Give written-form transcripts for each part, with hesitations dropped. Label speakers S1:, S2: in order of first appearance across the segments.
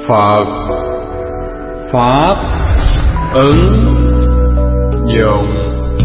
S1: Phật Pháp ứng dụng.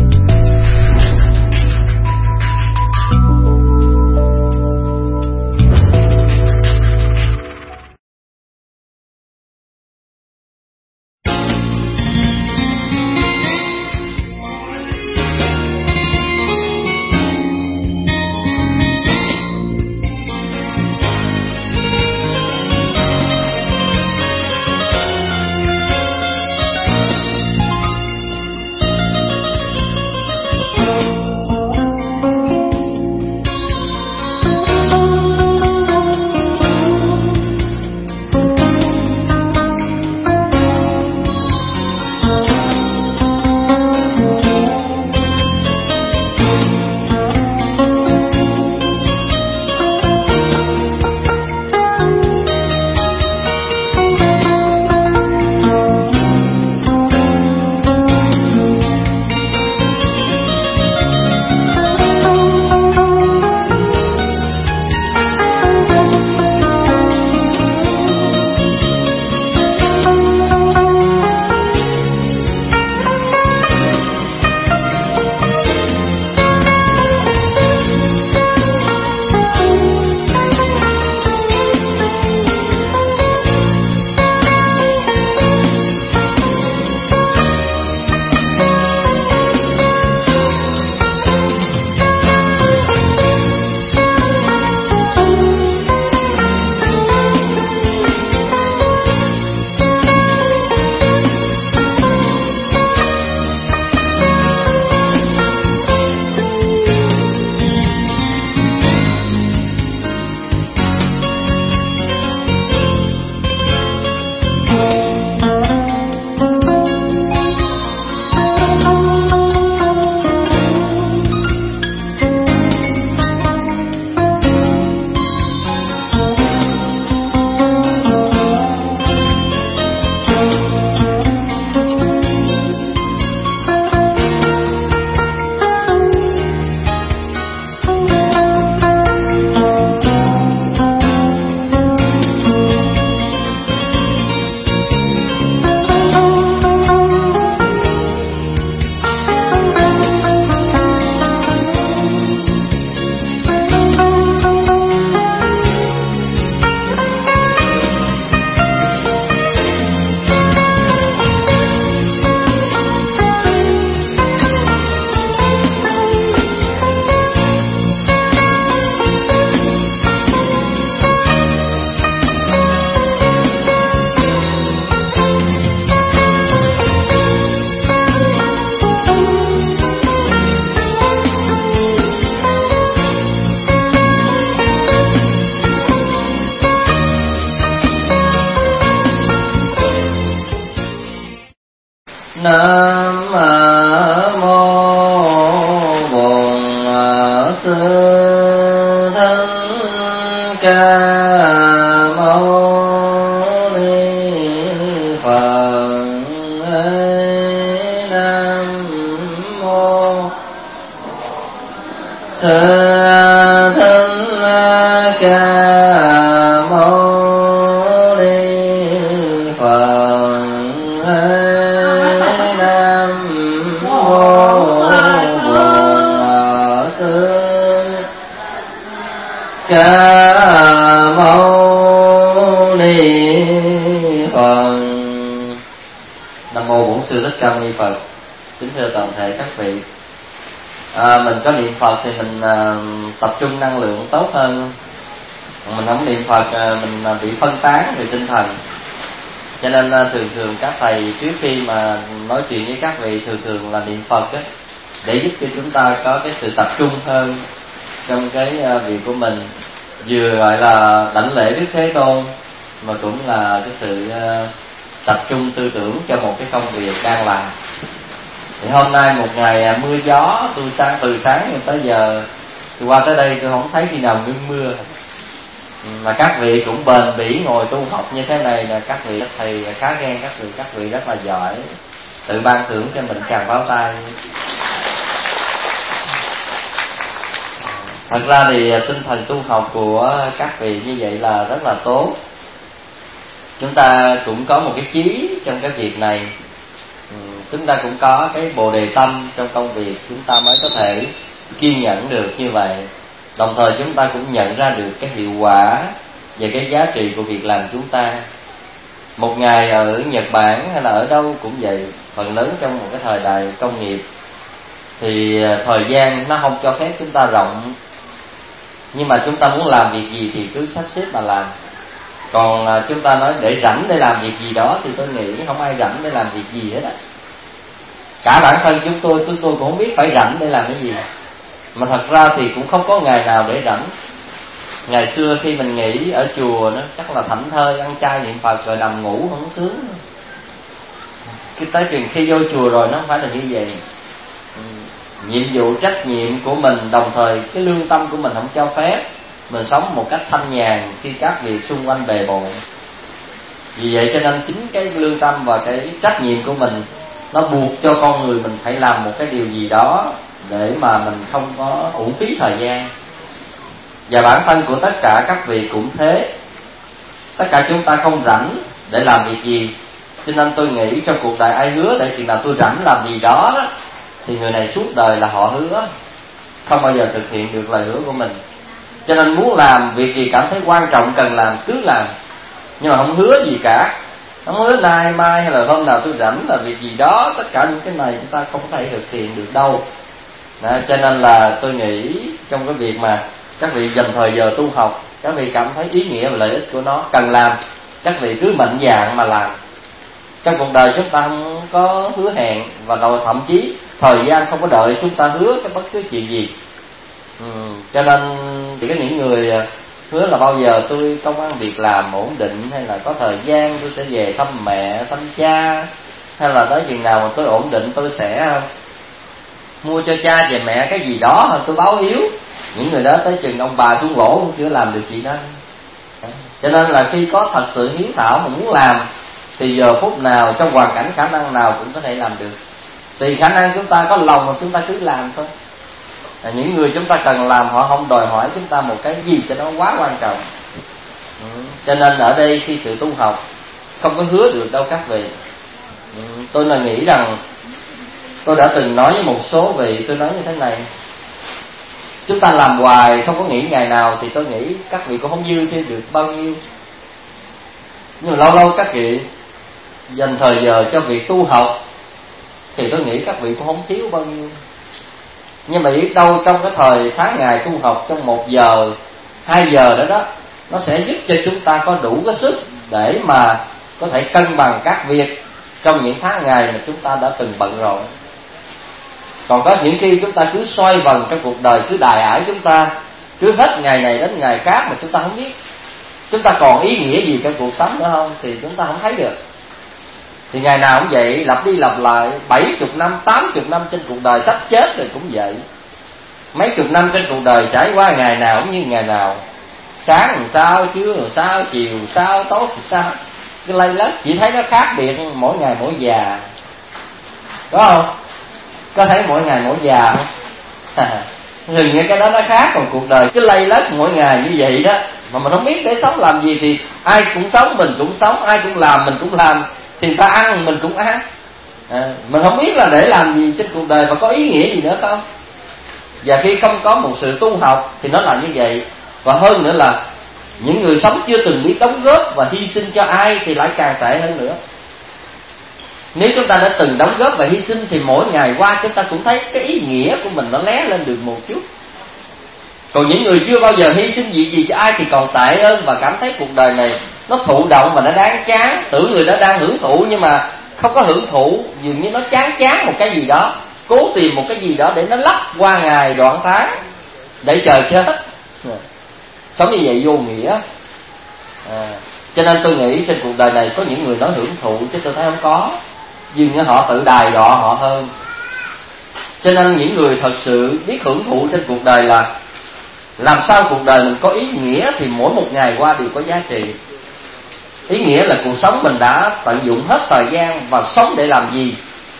S2: Nam mô Bổn Sư Thích Ca Mâu Ni Phật. Nam mô Sư Thích Ca Mâu Ni Phật. Ca Mâu Ni Phật. Nam mô Bổn Sư Thích Ca Mâu Ni Phật. Kính thưa toàn thể các vị, mình có niệm Phật thì mình tập trung năng lượng tốt hơn. Mình không niệm Phật mình bị phân tán về tinh thần. Cho nên thường các thầy trước khi mà nói chuyện với các vị thường là niệm Phật á, để giúp cho chúng ta có cái sự tập trung hơn trong cái việc của mình, vừa gọi là đảnh lễ Đức Thế Tôn mà cũng là cái sự tập trung tư tưởng cho một cái công việc đang làm. Thì hôm nay một ngày mưa gió, tôi từ sáng tới giờ tôi qua tới đây tôi không thấy khi nào ngưng mưa. Mà các vị cũng bền bỉ ngồi tu học như thế này là các vị thầy khá ghen các vị rất là giỏi, tự ban thưởng cho mình tràng pháo tay. Thật ra thì tinh thần tu học của các vị như vậy là rất là tốt. Chúng ta cũng có một cái chí trong cái việc này. Chúng ta cũng có cái bồ đề tâm trong công việc, chúng ta mới có thể kiên nhẫn được như vậy. Đồng thời chúng ta cũng nhận ra được cái hiệu quả và cái giá trị của việc làm chúng ta. Một ngày ở Nhật Bản hay là ở đâu cũng vậy, phần lớn trong một cái thời đại công nghiệp thì thời gian nó không cho phép chúng ta rộng. Nhưng mà chúng ta muốn làm việc gì thì cứ sắp xếp mà làm. Còn chúng ta nói để rảnh để làm việc gì đó thì tôi nghĩ không ai rảnh để làm việc gì hết á. Cả bản thân chúng tôi cũng không biết phải rảnh để làm cái gì. Mà thật ra thì cũng không có ngày nào để rảnh. Ngày xưa khi mình nghỉ ở chùa nó chắc là thảnh thơi, ăn chay niệm Phật rồi nằm ngủ không sướng. Cái tới chừng khi vô chùa rồi nó không phải là như vậy. Nhiệm vụ trách nhiệm của mình, đồng thời cái lương tâm của mình không cho phép mình sống một cách thanh nhàn khi các việc xung quanh bề bộn. Vì vậy cho nên chính cái lương tâm và cái trách nhiệm của mình nó buộc cho con người mình phải làm một cái điều gì đó để mà mình không có uổng phí thời gian. Và bản thân của tất cả các vị cũng thế. Tất cả chúng ta không rảnh để làm việc gì. Cho nên tôi nghĩ trong cuộc đời ai hứa để chừng nào tôi rảnh làm gì đó, thì người này suốt đời là họ hứa, không bao giờ thực hiện được lời hứa của mình. Cho nên muốn làm việc gì cảm thấy quan trọng cần làm cứ làm, nhưng mà không hứa gì cả. Không hứa nay mai hay là hôm nào tôi rảnh là việc gì đó. Tất cả những cái này chúng ta không thể thực hiện được đâu. Cho nên là tôi nghĩ trong cái việc mà các vị dành thời giờ tu học, các vị cảm thấy ý nghĩa và lợi ích của nó cần làm, các vị cứ mạnh dạn mà làm. Trong cuộc đời chúng ta không có hứa hẹn, và rồi thậm chí thời gian không có đợi chúng ta hứa cái bất cứ chuyện gì. Cho nên thì cái những người hứa là bao giờ tôi công ăn việc làm ổn định, hay là có thời gian tôi sẽ về thăm mẹ, thăm cha, hay là tới chừng nào mà tôi ổn định tôi sẽ mua cho cha và mẹ cái gì đó, hoặc tôi báo hiếu. Những người đó tới chừng ông bà xuống lỗ cũng chưa làm được chuyện đó. Cho nên là khi có thật sự hiếu thảo mà muốn làm thì giờ phút nào, trong hoàn cảnh khả năng nào cũng có thể làm được. Tùy khả năng chúng ta có lòng mà chúng ta cứ làm thôi. Những người chúng ta cần làm họ không đòi hỏi chúng ta một cái gì cho nó quá quan trọng. Cho nên ở đây khi sự tu học không có hứa được đâu các vị. Tôi là nghĩ rằng tôi đã từng nói với một số vị, tôi nói như thế này: chúng ta làm hoài không có nghỉ ngày nào thì tôi nghĩ các vị cũng không dư thêm được bao nhiêu. Nhưng mà lâu lâu các vị dành thời giờ cho việc tu học thì tôi nghĩ các vị cũng không thiếu bao nhiêu. Nhưng mà biết đâu trong cái thời tháng ngày tu học, trong 1 giờ 2 giờ đó nó sẽ giúp cho chúng ta có đủ cái sức để mà có thể cân bằng các việc trong những tháng ngày mà chúng ta đã từng bận rộn. Còn có những khi chúng ta cứ xoay vần trong cuộc đời, cứ đài ải chúng ta, cứ hết ngày này đến ngày khác mà chúng ta không biết chúng ta còn ý nghĩa gì trong cuộc sống nữa không, thì chúng ta không thấy được. Thì ngày nào cũng vậy, lặp đi lặp lại 70 năm, 80 năm trên cuộc đời, sắp chết rồi cũng vậy. Mấy chục năm trên cuộc đời trải qua ngày nào cũng như ngày nào. Sáng làm sao, trưa làm sao, chiều làm sao, tối làm sao, cứ lây lất, chỉ thấy nó khác biệt mỗi ngày mỗi già. Có không? Có thấy mỗi ngày mỗi già không? Hình như cái đó nó khác. Còn cuộc đời cứ lây lất mỗi ngày như vậy đó, mà mình không biết để sống làm gì. Thì ai cũng sống, mình cũng sống, ai cũng làm, mình cũng làm. Thì người ta ăn, mình cũng ăn. Mình không biết là để làm gì trên cuộc đời và có ý nghĩa gì nữa không. Và khi không có một sự tu học thì nó là như vậy. Và hơn nữa là những người sống chưa từng biết đóng góp và hy sinh cho ai thì lại càng tệ hơn nữa. Nếu chúng ta đã từng đóng góp và hy sinh thì mỗi ngày qua chúng ta cũng thấy cái ý nghĩa của mình nó lé lên được một chút. Còn những người chưa bao giờ hy sinh gì cho ai thì còn tệ hơn, và cảm thấy cuộc đời này nó thụ động và nó đáng chán. Tưởng người đó đang hưởng thụ nhưng mà không có hưởng thụ, dường như nó chán một cái gì đó, cố tìm một cái gì đó để nó lấp qua ngày đoạn tháng để chờ chết. Sống như vậy vô nghĩa. Cho nên tôi nghĩ trên cuộc đời này có những người nói hưởng thụ, chứ tôi thấy không có. Dường như họ tự đài đọ họ hơn. Cho nên những người thật sự biết hưởng thụ trên cuộc đời là làm sao cuộc đời mình có ý nghĩa thì mỗi một ngày qua đều có giá trị. Ý nghĩa là cuộc sống mình đã tận dụng hết thời gian và sống để làm gì.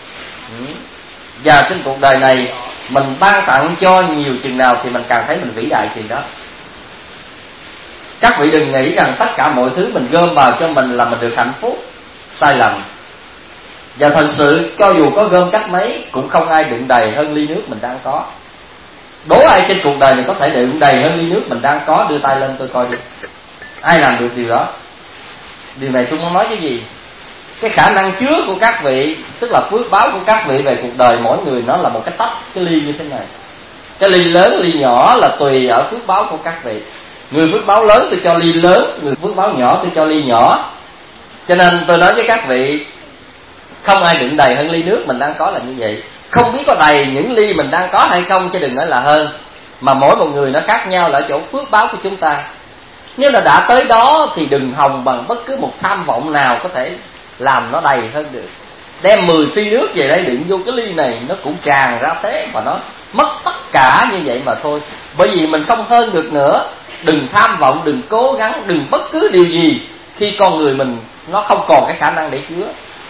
S2: Và trên cuộc đời này mình ban tặng cho nhiều chừng nào thì mình càng thấy mình vĩ đại chừng đó. Các vị đừng nghĩ rằng tất cả mọi thứ mình gom vào cho mình là mình được hạnh phúc. Sai lầm. Và thật sự cho dù có gom cách mấy cũng không ai đựng đầy hơn ly nước mình đang có. Đố ai trên cuộc đời này có thể đựng đầy hơn ly nước mình đang có? Đưa tay lên tôi coi đi. Ai làm được điều đó? Điều này tôi muốn nói cái gì? Cái khả năng chứa của các vị, tức là phước báo của các vị về cuộc đời mỗi người, nó là một cái tách, cái ly như thế này. Cái ly lớn, ly nhỏ là tùy ở phước báo của các vị. Người phước báo lớn tôi cho ly lớn, người phước báo nhỏ tôi cho ly nhỏ. Cho nên tôi nói với các vị, không ai đựng đầy hơn ly nước mình đang có là như vậy. Không biết có đầy những ly mình đang có hay không, chứ đừng nói là hơn. Mà mỗi một người nó khác nhau là ở chỗ phước báo của chúng ta. Nếu là đã tới đó thì đừng hòng bằng bất cứ một tham vọng nào có thể làm nó đầy hơn được. Đem 10 phi nước về đây đựng vô cái ly này, nó cũng tràn ra thế, và nó mất tất cả như vậy mà thôi. Bởi vì mình không hơn được nữa. Đừng tham vọng, đừng cố gắng, đừng bất cứ điều gì khi con người mình nó không còn cái khả năng để chứa.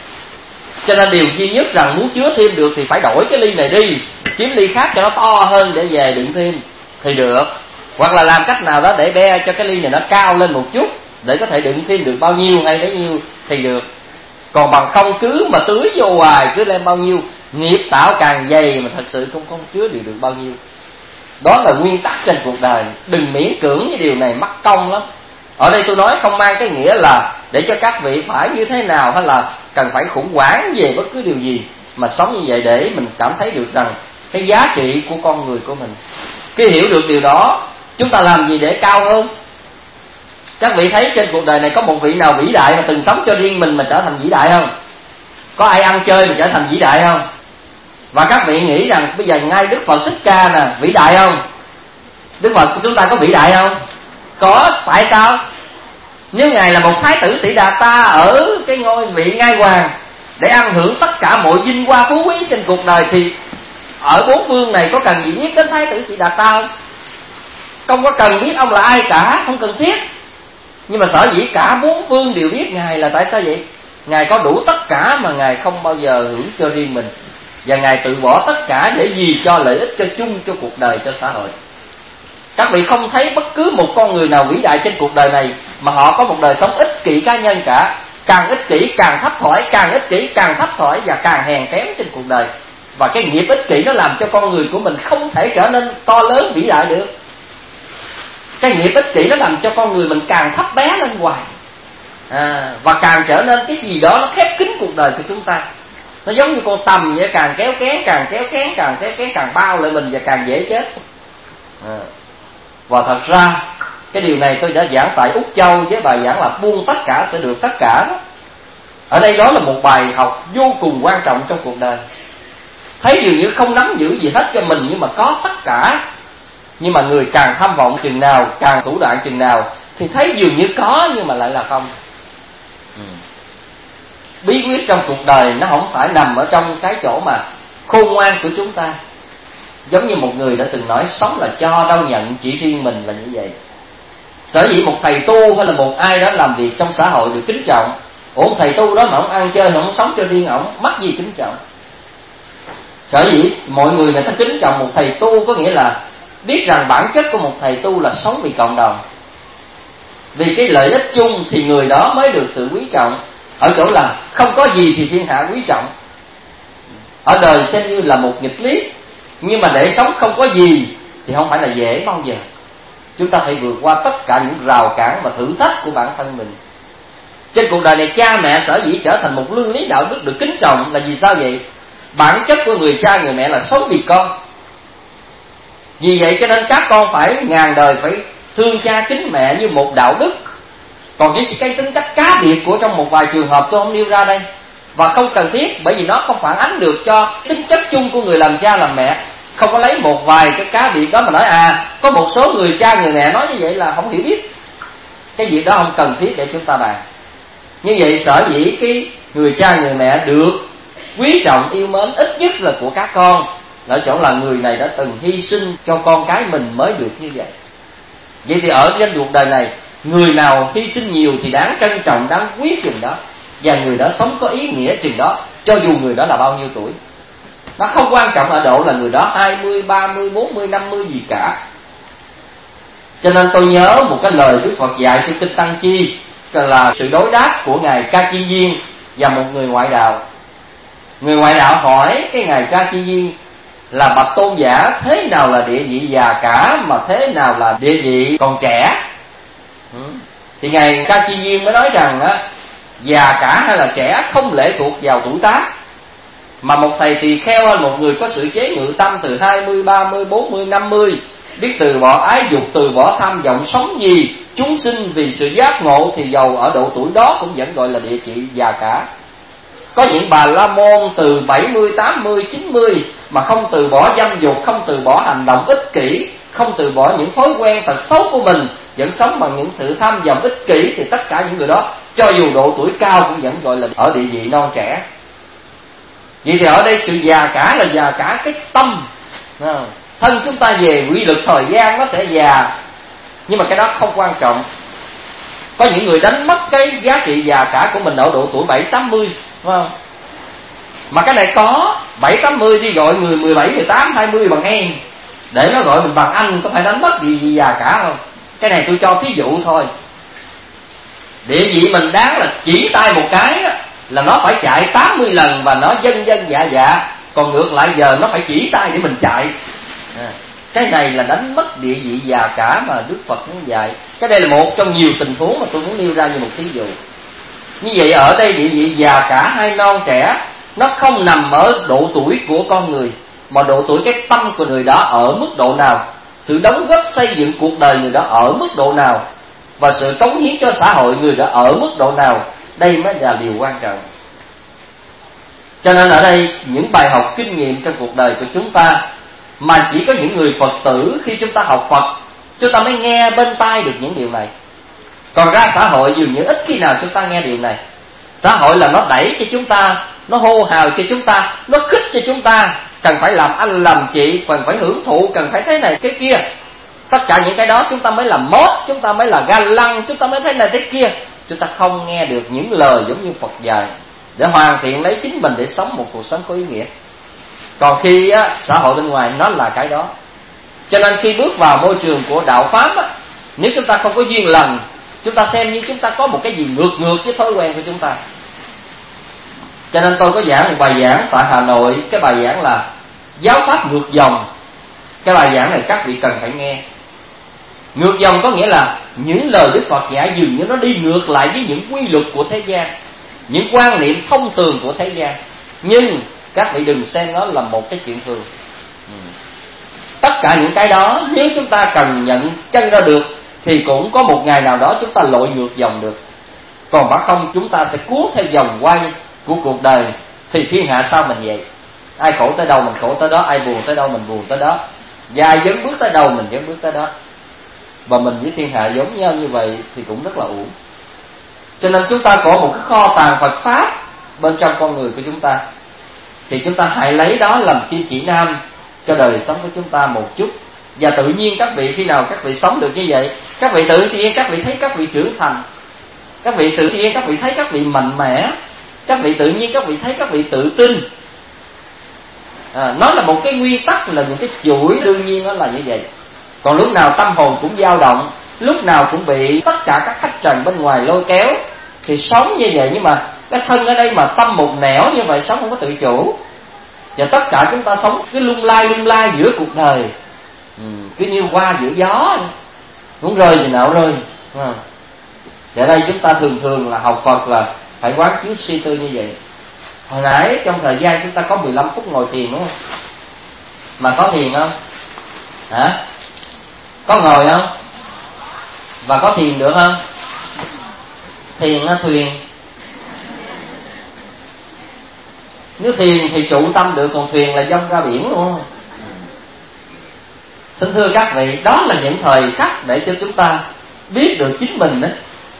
S2: Cho nên điều duy nhất rằng muốn chứa thêm được thì phải đổi cái ly này đi, kiếm ly khác cho nó to hơn để về đựng thêm thì được. Hoặc là làm cách nào đó để be cho cái ly này nó cao lên một chút, để có thể đựng thêm được bao nhiêu hay bấy nhiêu thì được. Còn bằng không cứ mà tưới vô hoài, cứ lên bao nhiêu, nghiệp tạo càng dày mà thật sự không chứa được bao nhiêu. Đó là nguyên tắc trên cuộc đời. Đừng miễn cưỡng với điều này, mắc công lắm. Ở đây tôi nói không mang cái nghĩa là để cho các vị phải như thế nào, hay là cần phải khủng hoảng về bất cứ điều gì, mà sống như vậy để mình cảm thấy được rằng cái giá trị của con người của mình. Khi hiểu được điều đó, chúng ta làm gì để cao hơn? Các vị thấy trên cuộc đời này có một vị nào vĩ đại mà từng sống cho riêng mình mà trở thành vĩ đại không? Có ai ăn chơi mà trở thành vĩ đại không? Và các vị nghĩ rằng bây giờ ngay Đức Phật Thích Ca nè, vĩ đại không? Đức Phật của chúng ta có vĩ đại không? Có, tại sao? Nếu Ngài là một thái tử Sĩ Đạt Ta ở cái ngôi vị ngai hoàng để ăn hưởng tất cả mọi vinh hoa phú quý trên cuộc đời, thì ở bốn phương này có cần gì biết đến thái tử Sĩ Đạt Ta không? Không có cần biết ông là ai cả, không cần thiết. Nhưng mà sở dĩ cả bốn phương đều biết Ngài là tại sao vậy? Ngài có đủ tất cả mà Ngài không bao giờ hưởng cho riêng mình, và Ngài tự bỏ tất cả để gì? Cho lợi ích cho chung, cho cuộc đời, cho xã hội. Các vị không thấy bất cứ một con người nào vĩ đại trên cuộc đời này mà họ có một đời sống ích kỷ cá nhân cả. Càng ích kỷ càng thấp thỏi, càng ích kỷ càng thấp thỏi, và càng hèn kém trên cuộc đời. Và cái nghiệp ích kỷ nó làm cho con người của mình không thể trở nên to lớn vĩ đại được. Cái nghiệp ích kỷ nó làm cho con người mình càng thấp bé lên hoài, và càng trở nên cái gì đó nó khép kín cuộc đời của chúng ta. Nó giống như con tầm vậy, càng kéo kén, càng kéo kén, càng kéo kén, càng bao lại mình và càng dễ chết. Và thật ra cái điều này tôi đã giảng tại Úc Châu với bài giảng là buông tất cả sẽ được tất cả đó. Ở đây đó là một bài học vô cùng quan trọng trong cuộc đời. Thấy dường như không nắm giữ gì hết cho mình, nhưng mà có tất cả. Nhưng mà người càng tham vọng chừng nào, càng thủ đoạn chừng nào, thì thấy dường như có nhưng mà lại là không. Bí quyết trong cuộc đời nó không phải nằm ở trong cái chỗ mà khôn ngoan của chúng ta. Giống như một người đã từng nói, sống là cho đâu nhận, chỉ riêng mình là như vậy. Sở dĩ một thầy tu hay là một ai đó làm việc trong xã hội được kính trọng. Ủa thầy tu đó mà ông ăn chơi, không sống cho riêng ổng, mắc gì kính trọng? Sở dĩ mọi người ta kính trọng một thầy tu, có nghĩa là biết rằng bản chất của một thầy tu là sống vì cộng đồng, vì cái lợi ích chung, thì người đó mới được sự quý trọng. Ở chỗ là không có gì thì thiên hạ quý trọng. Ở đời xem như là một nghịch lý, nhưng mà để sống không có gì thì không phải là dễ bao giờ. Chúng ta phải vượt qua tất cả những rào cản và thử thách của bản thân mình. Trên cuộc đời này cha mẹ sở dĩ trở thành một luân lý đạo đức được kính trọng là vì sao vậy? Bản chất của người cha người mẹ là sống vì con. Vì vậy cho nên các con phải ngàn đời phải thương cha kính mẹ như một đạo đức. Còn cái tính cách cá biệt của trong một vài trường hợp tôi không nêu ra đây, và không cần thiết, bởi vì nó không phản ánh được cho tính chất chung của người làm cha làm mẹ. Không có lấy một vài cái cá biệt đó mà nói có một số người cha người mẹ nói như vậy là không hiểu biết. Cái việc đó không cần thiết để chúng ta bàn. Như vậy sở dĩ cái người cha người mẹ được quý trọng yêu mến ít nhất là của các con, ở chỗ là người này đã từng hy sinh cho con cái mình mới được như vậy. Vậy thì ở trên cuộc đời này, người nào hy sinh nhiều thì đáng trân trọng, đáng quý chừng đó, và người đó sống có ý nghĩa chừng đó, cho dù người đó là bao nhiêu tuổi. Nó không quan trọng ở độ là người đó 20, 30, 40, 50 gì cả. Cho nên tôi nhớ một cái lời Đức Phật dạy trên kinh Tăng Chi, là sự đối đáp của ngài Ca Chi Viên và một người ngoại đạo. Người ngoại đạo hỏi cái ngài Ca Chi Viên là: bạch tôn giả, thế nào là địa vị già cả, mà thế nào là địa vị còn trẻ? Thì ngài Ca Chi Viên mới nói rằng già cả hay là trẻ không lệ thuộc vào tuổi tác, mà một thầy tỳ kheo hay một người có sự chế ngự tâm từ 20, 30, 40, 50, biết từ bỏ ái dục, từ bỏ tham vọng, sống gì chúng sinh vì sự giác ngộ, thì dầu ở độ tuổi đó cũng vẫn gọi là địa vị già cả. Có những bà la môn từ 70, 80, 90 mà không từ bỏ dâm dục, không từ bỏ hành động ích kỷ, không từ bỏ những thói quen thật xấu của mình, vẫn sống bằng những sự tham vọng ích kỷ, thì tất cả những người đó cho dù độ tuổi cao cũng vẫn gọi là ở địa vị non trẻ. Vậy thì ở đây sự già cả là già cả cái tâm. Thân chúng ta về quy luật thời gian nó sẽ già, nhưng mà cái đó không quan trọng. Có những người đánh mất cái giá trị già cả của mình ở độ tuổi 7-80, phải không? Mà cái này có 7-80 đi gọi người 17, 18, 20 bằng em, để nó gọi mình bằng anh, có phải đánh mất gì già cả không? Cái này tôi cho thí dụ thôi. Địa vị mình đáng là chỉ tay một cái đó, là nó phải chạy 80 lần và nó dân dân dạ dạ. Còn ngược lại giờ nó phải chỉ tay để mình chạy. Cái này là đánh mất địa vị già cả mà Đức Phật muốn dạy. Cái đây là một trong nhiều tình huống mà tôi muốn nêu ra như một thí dụ. Như vậy ở đây địa vị già cả hay non trẻ nó không nằm ở độ tuổi của con người, mà độ tuổi cái tâm của người đó ở mức độ nào, sự đóng góp xây dựng cuộc đời người đó ở mức độ nào, và sự cống hiến cho xã hội người đó ở mức độ nào. Đây mới là điều quan trọng. Cho nên ở đây những bài học kinh nghiệm trong cuộc đời của chúng ta, mà chỉ có những người Phật tử khi chúng ta học Phật, chúng ta mới nghe bên tai được những điều này. Còn ra xã hội dường như ít khi nào chúng ta nghe điều này. Xã hội là nó đẩy cho chúng ta, nó hô hào cho chúng ta, nó khích cho chúng ta cần phải làm anh làm chị, cần phải hưởng thụ, cần phải thế này cái kia. Tất cả những cái đó chúng ta mới làm mốt, chúng ta mới là ga lăng, chúng ta mới thế này thế kia. Chúng ta không nghe được những lời giống như Phật dạy để hoàn thiện lấy chính mình để sống một cuộc sống có ý nghĩa. Còn khi xã hội bên ngoài nó là cái đó. Cho nên khi bước vào môi trường của đạo Pháp nếu chúng ta không có duyên lành, chúng ta xem như chúng ta có một cái gì ngược với thói quen của chúng ta. Cho nên tôi có giảng một bài giảng tại Hà Nội. Cái bài giảng là giáo pháp ngược dòng. Cái bài giảng này các vị cần phải nghe. Ngược dòng có nghĩa là những lời Đức Phật dạy dường như nó đi ngược lại với những quy luật của thế gian, những quan niệm thông thường của thế gian. Nhưng các vị đừng xem nó là một cái chuyện thường. Tất cả những cái đó nếu chúng ta cần nhận chân ra được thì cũng có một ngày nào đó chúng ta lội ngược dòng được. Cònបើkhông chúng ta sẽ cuốn theo vòng quay của cuộc đời, thì thiên hạ sao mình vậy? Ai khổ tới đâu mình khổ tới đó, ai buồn tới đâu mình buồn tới đó, và ai dấn bước tới đâu mình dấn bước tới đó. Và mình với thiên hạ giống nhau như vậy thì cũng rất là uổng. Cho nên chúng ta có một cái kho tàng Phật Pháp bên trong con người của chúng ta, thì chúng ta hãy lấy đó làm kim chỉ nam cho đời sống của chúng ta một chút. Và tự nhiên các vị khi nào các vị sống được như vậy, các vị tự nhiên các vị thấy các vị trưởng thành, các vị tự nhiên các vị thấy các vị mạnh mẽ, các vị tự nhiên các vị thấy các vị tự tin. Nó là một cái nguyên tắc, là một cái chuỗi đương nhiên nó là như vậy. Còn lúc nào tâm hồn cũng dao động, lúc nào cũng bị tất cả các khách trần bên ngoài lôi kéo, thì sống như vậy. Nhưng mà cái thân ở đây mà tâm một nẻo như vậy, sống không có tự chủ. Và tất cả chúng ta sống cứ lung lai giữa cuộc đời, cứ như hoa giữa gió, muốn rơi thì nào rơi. Ở đây chúng ta thường là học Phật là phải quán chiếu suy tư như vậy. Hồi nãy trong thời gian chúng ta có 15 phút ngồi thiền đúng không? Mà có thiền không? Hả? Có ngồi không? Và có thiền được không? Thiền thuyền. Nếu thiền thì trụ tâm được, còn thuyền là dông ra biển đúng không? Xin thưa các vị, đó là những thời khắc để cho chúng ta biết được chính mình đó.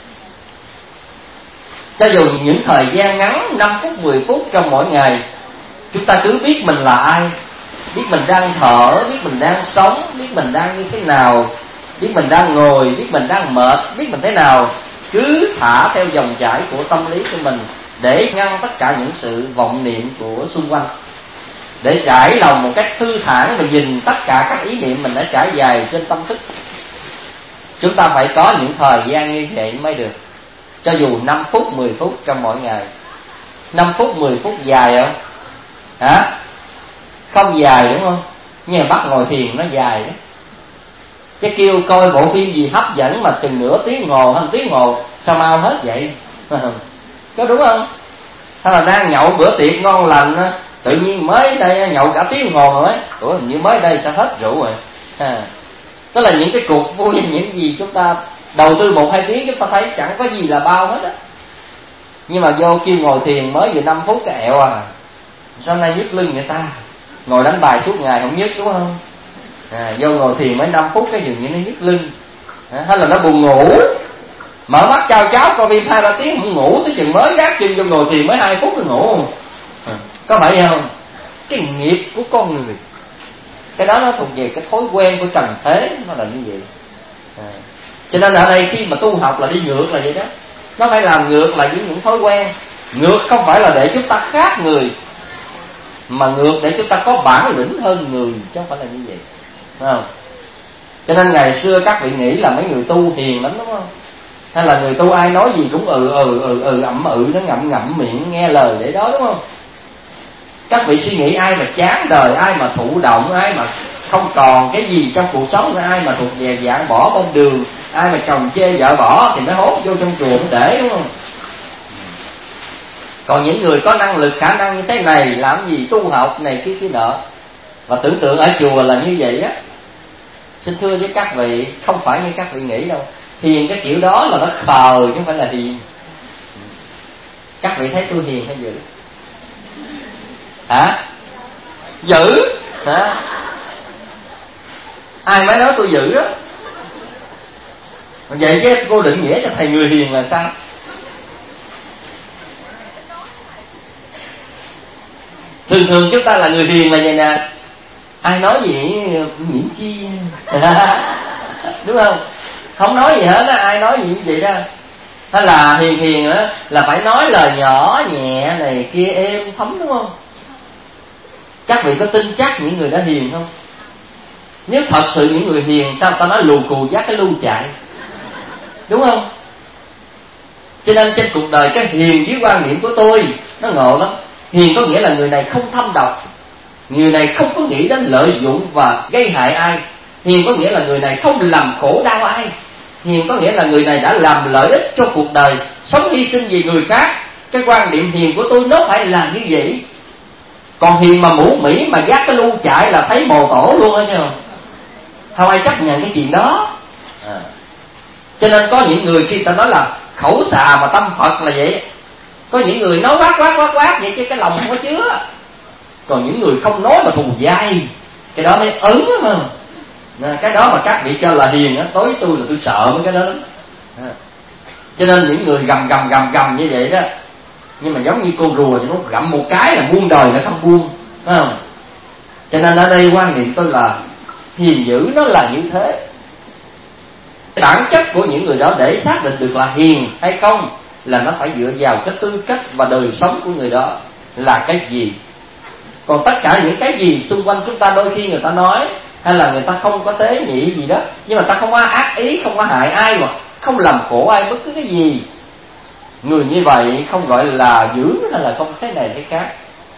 S2: Cho dù những thời gian ngắn 5 phút, 10 phút trong mỗi ngày, chúng ta cứ biết mình là ai, biết mình đang thở, biết mình đang sống, biết mình đang như thế nào, biết mình đang ngồi, biết mình đang mệt, biết mình thế nào. Cứ thả theo dòng chảy của tâm lý của mình, để ngăn tất cả những sự vọng niệm của xung quanh, để trải lòng một cách thư thản và nhìn tất cả các ý niệm mình đã trải dài trên tâm thức. Chúng ta phải có những thời gian như vậy mới được. Cho dù 5 phút, 10 phút trong mỗi ngày. 5 phút, 10 phút dài không? Hả? Không dài đúng không? Nhưng mà bắt ngồi thiền nó dài đó. Chứ kêu coi bộ phim gì hấp dẫn mà chừng nửa tiếng hồ hay tiếng hồ sao mau hết vậy? Có đúng không? Hay là đang nhậu bữa tiệc ngon lành, tự nhiên mới đây nhậu cả tiếng hồ rồi, hình như mới đây sao hết rượu rồi. Đó là những cái cuộc vui, những gì chúng ta đầu tư 1-2 tiếng chúng ta thấy chẳng có gì là bao hết á. Nhưng mà vô kêu ngồi thiền mới vừa 5 phút cái ẹo à. Sao nay nhức lưng người ta? Ngồi đánh bài suốt ngày không nhức đúng không? Vô ngồi thiền mấy 5 phút cái dường như nó nhức lưng. Hay là nó buồn ngủ. Mở mắt chao cháo coi phim 2-3 tiếng không ngủ, tới chừng mới gác chân vô ngồi thiền mới 2 phút rồi ngủ. Có phải không? Cái nghiệp của con người. Cái đó nó thuộc về cái thói quen của trần thế, nó là như vậy. Cho nên ở đây khi mà tu học là đi ngược là vậy đó. Nó phải làm ngược lại với những thói quen. Ngược không phải là để chúng ta khác người, mà ngược để chúng ta có bản lĩnh hơn người, chứ không phải là như vậy. Phải không? Cho nên ngày xưa các vị nghĩ là mấy người tu hiền lắm đúng không? Hay là người tu ai nói gì cũng ậm nó ngậm miệng nghe lời để đó đúng không? Các vị suy nghĩ ai mà chán đời, ai mà thụ động, ai mà không còn cái gì trong cuộc sống, ai mà thuộc về dạng bỏ bên đường, ai mà chồng chê vợ bỏ thì mới hốt vô trong chùa mới để đúng không? Còn những người có năng lực khả năng như thế này làm gì tu học này kia nọ, và tưởng tượng ở chùa là như vậy á. Xin thưa với các vị, không phải như các vị nghĩ đâu. Hiền cái kiểu đó là nó khờ chứ không phải là hiền. Các vị thấy tôi hiền hay dữ? Hả? Dữ hả? Ai mới nói tôi dữ đó? Vậy chứ cô định nghĩa cho thầy người hiền là sao? Thường chúng ta là người hiền là vậy nè. Ai nói gì miễn chi đúng không? Không nói gì hết á, ai nói gì vậy đó. Hay là hiền á là phải nói lời nhỏ nhẹ này kia êm thấm đúng không? Các vị có tin chắc những người đã hiền không? Nếu thật sự những người hiền sao ta nói lù cù dắt cái lưu chạy, đúng không? Cho nên trên cuộc đời cái hiền dưới quan niệm của tôi nó ngộ lắm. Hiền có nghĩa là người này không thâm độc, người này không có nghĩ đến lợi dụng và gây hại ai. Hiền có nghĩa là người này không làm khổ đau ai. Hiền có nghĩa là người này đã làm lợi ích cho cuộc đời, sống hy sinh vì người khác. Cái quan điểm hiền của tôi nó phải là như vậy. Còn hiền mà mũ mĩ mà dắt cái lưu chạy là thấy mồ tổ luôn á chứ không ai chấp nhận cái chuyện đó. Cho nên có những người khi ta nói là khẩu xà mà tâm Phật là vậy. Có những người nói quát vậy chứ cái lòng không có chứa. Còn những người không nói mà thù dai, cái đó mới ấn mà. Cái đó mà các vị cho là hiền á, tối tôi là tôi sợ mấy cái đó lắm. Cho nên những người gầm như vậy đó, nhưng mà giống như con rùa thì nó gặm một cái là buông đời nó không buông, phải không? Cho nên ở đây quan niệm tôi là hiền dữ nó là như thế. Bản chất của những người đó để xác định được là hiền hay không là nó phải dựa vào cái tư cách và đời sống của người đó là cái gì. Còn tất cả những cái gì xung quanh chúng ta đôi khi người ta nói, hay là người ta không có tế nhị gì đó, nhưng mà ta không có ác ý, không có hại ai mà không làm khổ ai bất cứ cái gì, người như vậy không gọi là dữ hay là không thế này thế khác.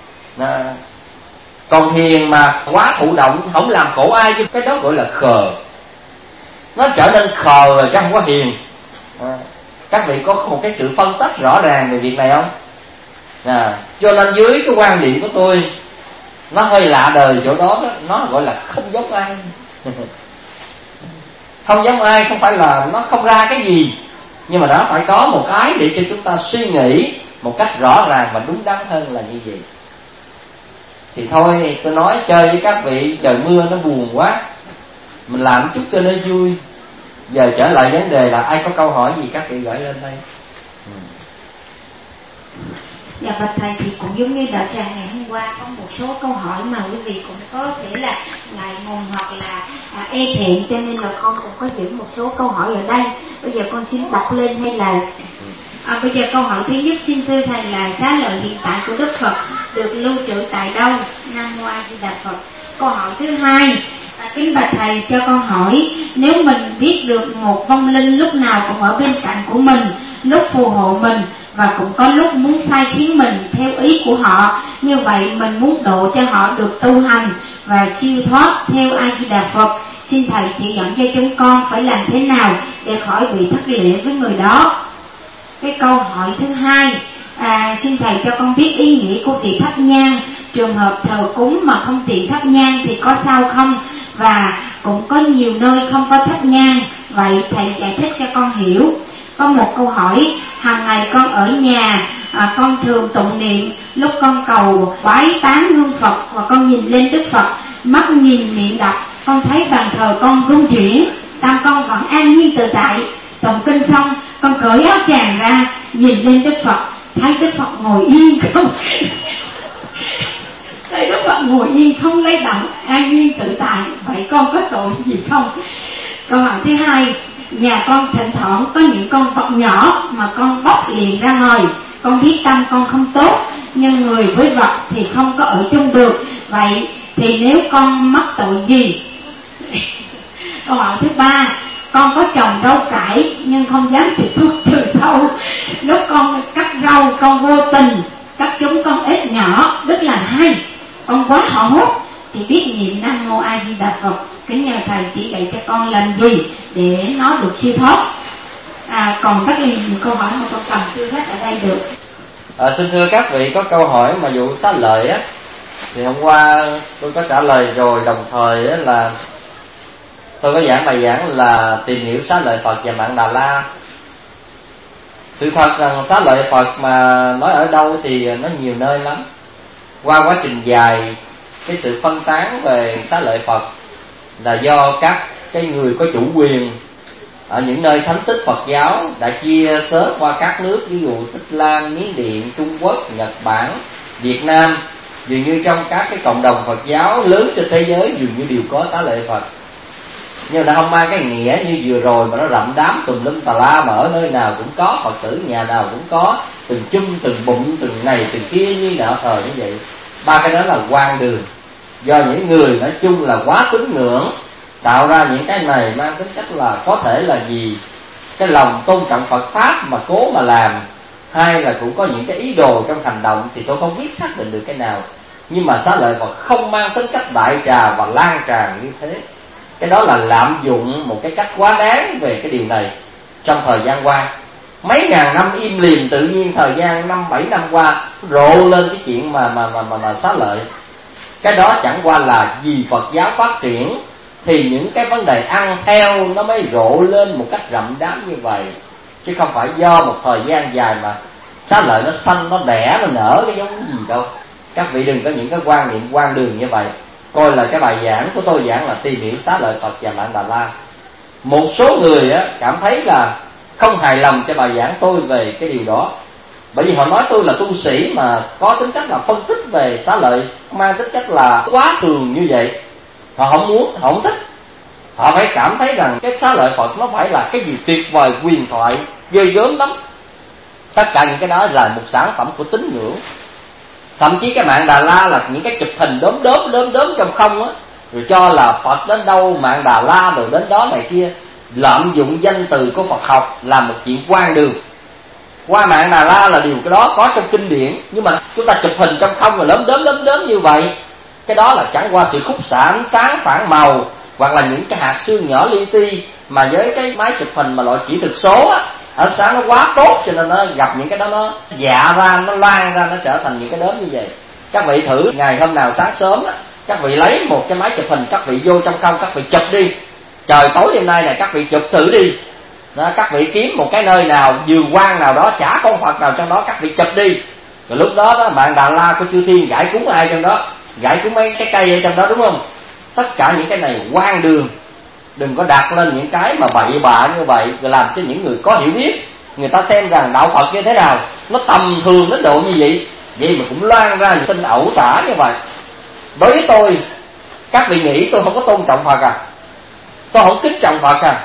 S2: Còn hiền mà quá thụ động, không làm khổ ai, chứ cái đó gọi là khờ. Nó trở nên khờ rồi chứ không có hiền. Các vị có một cái sự phân tách rõ ràng về việc này không? Cho nên dưới cái quan điểm của tôi, nó hơi lạ đời chỗ đó, nó gọi là không giống ai. Không giống ai không phải là nó không ra cái gì, nhưng mà nó phải có một cái để cho chúng ta suy nghĩ một cách rõ ràng và đúng đắn hơn là như vậy. Thì thôi tôi nói chơi với các vị, trời mưa nó buồn quá, mình làm chút cho nó vui. Giờ trở lại vấn đề là ai có câu hỏi gì các vị gửi lên đây.
S3: Dạ bạch thầy, thì cũng giống như đạo tràng ngày hôm qua có một số câu hỏi mà quý vị cũng có thể là ngại ngùng hoặc là e thẹn, cho nên là con cũng có giữ một số câu hỏi ở đây. Bây giờ con xin đọc lên hay là bây giờ câu hỏi thứ nhất, xin thưa thầy là xá lợi hiện tại của Đức Phật được lưu trữ tại đâu? Nam Mô A Di Đà Phật. Câu hỏi thứ hai, Kính bạch thầy, cho con hỏi, nếu mình biết được một vong linh lúc nào cũng ở bên cạnh của mình, lúc phù hộ mình và cũng có lúc muốn sai khiến mình theo ý của họ, như vậy mình muốn độ cho họ được tu hành và siêu thoát theo A Di Đà Phật, xin thầy chỉ dẫn cho chúng con phải làm thế nào để khỏi bị thất lễ với người đó. Cái câu hỏi thứ hai, xin thầy cho con biết ý nghĩa của việc thắp nhang. Trường hợp thờ cúng mà không tiện thắp nhang thì có sao không? Và cũng có nhiều nơi không có thắp nhang, vậy thầy giải thích cho con hiểu. Có một câu hỏi, hàng ngày con ở nhà, con thường tụng niệm, lúc con cầu bái tán hương Phật và con nhìn lên Đức Phật, mắt nhìn miệng đọc, con thấy bàn thờ con rung chuyển, tâm con vẫn an nhiên tự tại. Tụng kinh xong, con cởi áo tràng ra, nhìn lên Đức Phật, thấy Đức Phật ngồi yên không? Thấy Đức Phật ngồi yên không lấy động, an nhiên tự tại, vậy con có tội gì không? Câu hỏi thứ hai, nhà con thỉnh thoảng có những con vật nhỏ mà con bóc liền ra ngoài, con biết tâm con không tốt, nhưng người với vật thì không có ở chung được, vậy thì nếu con mắc tội gì? Câu hỏi thứ ba, con có trồng rau cải nhưng không dám xịt thuốc trừ sâu, lúc con cắt rau con vô tình cắt chúng con ếch nhỏ rất là hay, con quá hoảng hốt, chỉ biết niệm Nam Mô A Di Đà Phật. Kính nhờ thầy chỉ dạy cho con làm gì để nó được siêu thoát. Còn rất là nhiều câu hỏi mà con cầm chưa hết ở đây được.
S2: Xin thưa các vị, có câu hỏi mà vụ xá lợi á, thì hôm qua tôi có trả lời rồi, đồng thời á là tôi có giảng bài giảng là tìm hiểu xá lợi Phật và mạng Đà La. Sự thật rằng xá lợi Phật mà nói ở đâu thì nó nhiều nơi lắm. Qua quá trình dài, cái sự phân tán về xá lợi Phật là do các cái người có chủ quyền ở những nơi thánh tích Phật giáo đã chia sớt qua các nước, ví dụ Tích Lan, Miến Điện, Trung Quốc, Nhật Bản, Việt Nam. Dường như trong các cái cộng đồng Phật giáo lớn trên thế giới dường như đều có xá lợi Phật, nhưng nó không mang cái nghĩa như vừa rồi mà nó rậm đám tùm lum tà la, mà ở nơi nào cũng có Phật tử, nhà nào cũng có, từng chum từng bụng từng này từng kia như nọ thờ như vậy. Ba cái đó là quan đường, do những người nói chung là quá tín ngưỡng tạo ra những cái này mang tính cách là có thể là gì cái lòng tôn trọng Phật pháp mà cố mà làm, hai là cũng có những cái ý đồ trong hành động, thì tôi không biết xác định được cái nào. Nhưng mà xá lợi Phật không mang tính cách đại trà và lan tràn như thế. Cái đó là lạm dụng một cái cách quá đáng về cái điều này. Trong thời gian qua, mấy ngàn năm im lìm, tự nhiên thời gian 5-7 năm qua rộ lên cái chuyện mà xá lợi. Cái đó chẳng qua là vì Phật giáo phát triển thì những cái vấn đề ăn theo nó mới rộ lên một cách rậm rám như vậy, chứ không phải do một thời gian dài mà xá lợi nó xanh, nó đẻ, nó nở cái giống gì đâu. Các vị đừng có những cái quan niệm quan đường như vậy. Coi là cái bài giảng của tôi giảng là tìm hiểu xá lợi Phật và mạng Đà La. Một số người á cảm thấy là không hài lòng cho bài giảng tôi về cái điều đó, bởi vì họ nói tôi là tu sĩ mà có tính cách là phân tích về xá lợi, mang tính cách là quá thường như vậy. Họ không muốn, họ không thích. Họ phải cảm thấy rằng cái xá lợi Phật nó phải là cái gì tuyệt vời, huyền thoại, ghê gớm lắm. Tất cả những cái đó là một sản phẩm của tín ngưỡng. Thậm chí cái mạng Đà La là những cái chụp hình đốm trong không á, rồi cho là Phật đến đâu, mạng Đà La rồi đến đó này kia, lạm dụng danh từ của Phật học làm một chuyện quan đường. Qua mạng Đà La là điều cái đó có trong kinh điển, nhưng mà chúng ta chụp hình trong không rồi lớn đốm như vậy, cái đó là chẳng qua sự khúc xạ ánh sáng phản màu, hoặc là những cái hạt xương nhỏ li ti mà với cái máy chụp hình mà loại kỹ thuật số á, ánh sáng nó quá tốt cho nên nó gặp những cái đó nó dạ ra, nó lan ra, nó trở thành những cái đốm như vậy. Các vị thử ngày hôm nào sáng sớm á, các vị lấy một cái máy chụp hình, các vị vô trong không, các vị chụp đi. Trời tối đêm nay này các vị chụp thử đi. Đó, các vị kiếm một cái nơi nào, vườn quan nào đó, chả con Phật nào trong đó, các vị chụp đi. Rồi lúc đó đó mạng Đà La của chư thiên gãi cúng ai trong đó, gãi cúng mấy cái cây ở trong đó, đúng không? Tất cả những cái này quan đường. Đừng có đặt lên những cái mà bậy bạ như vậy, rồi làm cho những người có hiểu biết người ta xem rằng đạo Phật như thế nào, nó tầm thường đến độ như vậy, vậy mà cũng loan ra những tin ẩu tả như vậy. Đối với tôi, các vị nghĩ tôi không có tôn trọng Phật à? Tôi không kính trọng Phật à?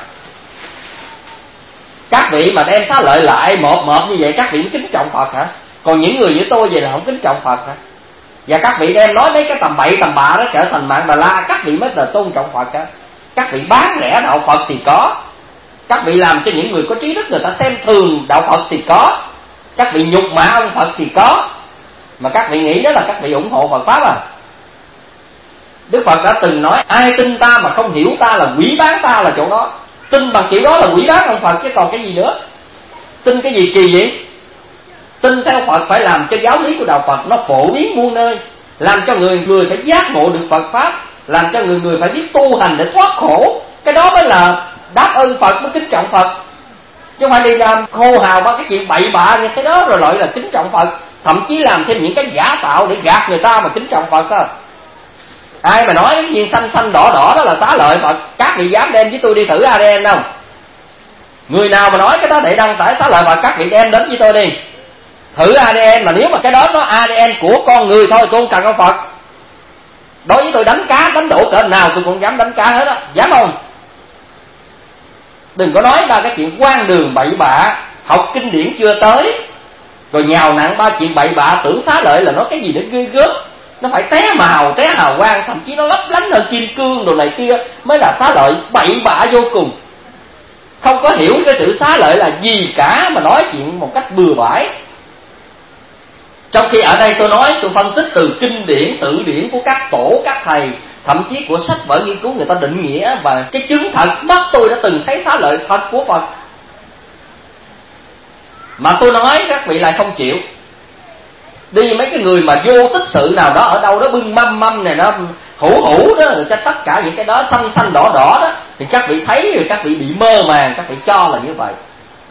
S2: Các vị mà đem xá lợi lại một như vậy, các vị kính trọng Phật hả? Còn những người như tôi vậy là không kính trọng Phật hả? Và các vị đem nói mấy cái tầm bậy tầm bạ đó trở thành mạng Đà La, các vị mới là tôn trọng Phật cả. Các vị bán rẻ đạo Phật thì có, các vị làm cho những người có trí đức người ta xem thường đạo Phật thì có, các vị nhục mạ ông Phật thì có. Mà các vị nghĩ đó là các vị ủng hộ Phật Pháp à? Đức Phật đã từng nói ai tin ta mà không hiểu ta là quỷ bán ta, là chỗ đó. Tin bằng kiểu đó là quỷ bán ông Phật chứ còn cái gì nữa. Tin cái gì kỳ vậy? Tin theo Phật phải làm cho giáo lý của đạo Phật nó phổ biến muôn nơi, làm cho người phải giác ngộ được Phật Pháp, làm cho người phải biết tu hành để thoát khổ. Cái đó mới là đáp ơn Phật, mới kính trọng Phật. Chứ không phải đi làm hô hào ba cái chuyện bậy bạ như thế đó rồi loại là kính trọng Phật. Thậm chí làm thêm những cái giả tạo để gạt người ta mà kính trọng Phật sao? Ai mà nói cái viên xanh xanh đỏ đỏ đó là xá lợi Phật, các vị dám đem với tôi đi thử ADN không? Người nào mà nói cái đó để đăng tải xá lợi Phật, các vị đem đến với tôi đi thử ADN. Mà nếu mà cái đó nó ADN của con người thôi, tôi không cần ông Phật. Đối với tôi đánh cá đánh đổ cỡ nào tôi cũng dám đánh cá hết á, dám không? Đừng có nói ba cái chuyện quan đường bậy bạ, học kinh điển chưa tới rồi nhào nặng ba chuyện bậy bạ, tưởng xá lợi là nó cái gì nó ghê gớm, nó phải té màu té hào quang, thậm chí nó lấp lánh hơn kim cương đồ này kia mới là xá lợi. Bậy bạ vô cùng, không có hiểu cái chữ xá lợi là gì cả mà nói chuyện một cách bừa bãi. Trong khi ở đây tôi phân tích từ kinh điển tự điển của các tổ các thầy, thậm chí của sách vở nghiên cứu người ta định nghĩa và cái chứng thật mắt tôi đã từng thấy xá lợi thật của Phật. Mà tôi nói các vị lại không chịu. Đi mấy cái người mà vô tích sự nào đó ở đâu đó bưng mâm này nó hủ đó, cho tất cả những cái đó xanh xanh đỏ đỏ đó, thì các vị thấy rồi các vị bị mơ màng, các vị cho là như vậy.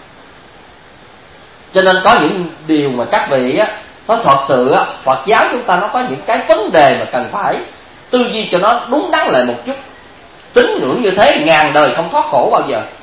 S2: Cho nên có những điều mà các vị á, nó thật sự á, Phật giáo chúng ta nó có những cái vấn đề mà cần phải tư duy cho nó đúng đắn lại một chút. Tín ngưỡng như thế ngàn đời không thoát khổ bao giờ.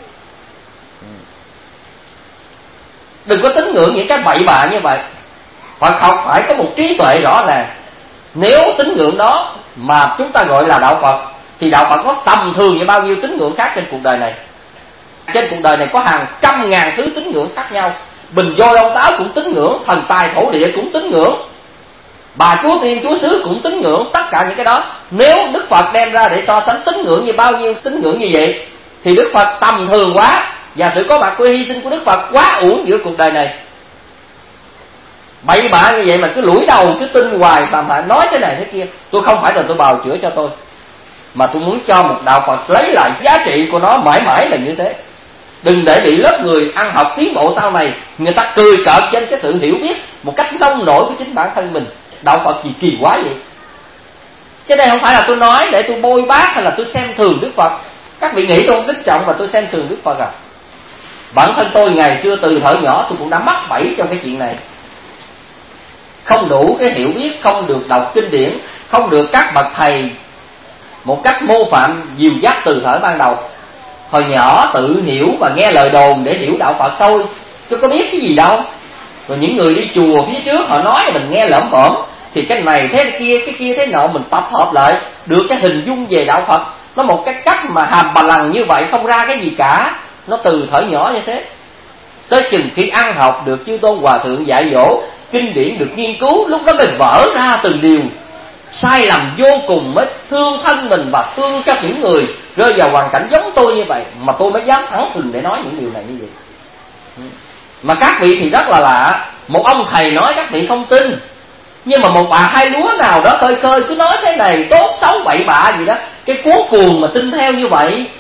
S2: Đừng có tín ngưỡng những cái bậy bạ như vậy. Phật học phải có một trí tuệ rõ ràng. Nếu tín ngưỡng đó mà chúng ta gọi là đạo Phật, thì đạo Phật nó tầm thường như bao nhiêu tín ngưỡng khác trên cuộc đời này. Trên cuộc đời này có hàng trăm ngàn thứ tín ngưỡng khác nhau. Bình voi ông táo cũng tín ngưỡng, thần tài thổ địa cũng tín ngưỡng, bà chúa tiên chúa xứ cũng tín ngưỡng. Tất cả những cái đó nếu Đức Phật đem ra để so sánh tín ngưỡng như bao nhiêu tín ngưỡng như vậy, thì Đức Phật tầm thường quá, và sự có mặt của hy sinh của Đức Phật quá uổng giữa cuộc đời này. Bậy bạ như vậy mà cứ lủi đầu cứ tin hoài, mà nói thế này thế kia. Tôi không phải là tôi bào chữa cho tôi, mà tôi muốn cho một đạo Phật lấy lại giá trị của nó mãi mãi là như thế. Đừng để bị lớp người ăn học tiến bộ sau này người ta cười cợt trên cái sự hiểu biết một cách nông nổi của chính bản thân mình. Đạo Phật gì kỳ quá vậy? Chứ đây không phải là tôi nói để tôi bôi bác hay là tôi xem thường Đức Phật. Các vị nghĩ tôi không kính trọng và tôi xem thường Đức Phật à? Bản thân tôi ngày xưa từ thuở nhỏ tôi cũng đã mắc bẫy trong cái chuyện này. Không đủ cái hiểu biết, không được đọc kinh điển, không được các bậc thầy một cách mô phạm dìu dắt từ thuở ban đầu. Hồi nhỏ tự hiểu và nghe lời đồn để hiểu đạo Phật thôi, chứ có biết cái gì đâu. Rồi những người đi chùa phía trước họ nói mình nghe lởm bởm, thì cái này thế kia, cái kia thế nọ, mình tập hợp lại được cái hình dung về đạo Phật. Nó một cái cách mà hàm bà lằng như vậy, không ra cái gì cả. Nó từ thuở nhỏ như thế. Tới chừng khi ăn học được chư tôn hòa thượng dạy dỗ, kinh điển được nghiên cứu, lúc đó mới vỡ ra từng điều sai lầm vô cùng, mới thương thân mình và thương cho những người rơi vào hoàn cảnh giống tôi như vậy, mà tôi mới dám thẳng thừng để nói những điều này như vậy. Mà các vị thì rất là lạ, một ông thầy nói các vị không tin, nhưng mà một bà hai lúa nào đó khơi khơi cứ nói thế này tốt xấu bậy bạ gì đó, cái cuốn cuồng mà tin theo như vậy.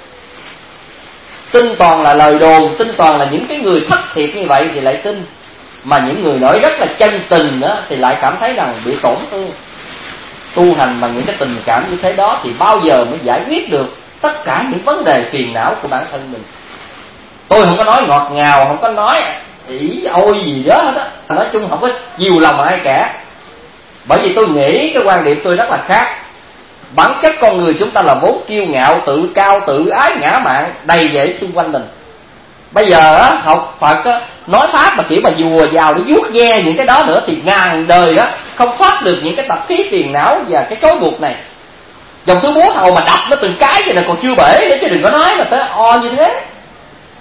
S2: Tin toàn là lời đồn, tin toàn là những cái người thất thiệt như vậy thì lại tin. Mà những người nói rất là chân tình đó thì lại cảm thấy rằng bị tổn thương. Tu hành bằng những cái tình cảm như thế đó thì bao giờ mới giải quyết được tất cả những vấn đề phiền não của bản thân mình. Tôi không có nói ngọt ngào, không có nói ỷ ôi gì đó hết á. Nói chung không có chiều lòng ai cả. Bởi vì tôi nghĩ cái quan điểm tôi rất là khác. Bản chất con người chúng ta là vốn kiêu ngạo, tự cao, tự ái, ngã mạn đầy dẫy xung quanh mình. Bây giờ á, học Phật á, nói pháp mà kiểu mà dùa vào để vuốt ve những cái đó nữa thì ngàn đời á không thoát được những cái tập khí phiền não và cái trói buộc này. Dòng thứ búa hầu mà đập nó từng cái vậy là còn chưa bể nữa, chứ đừng có nói là tới o như thế.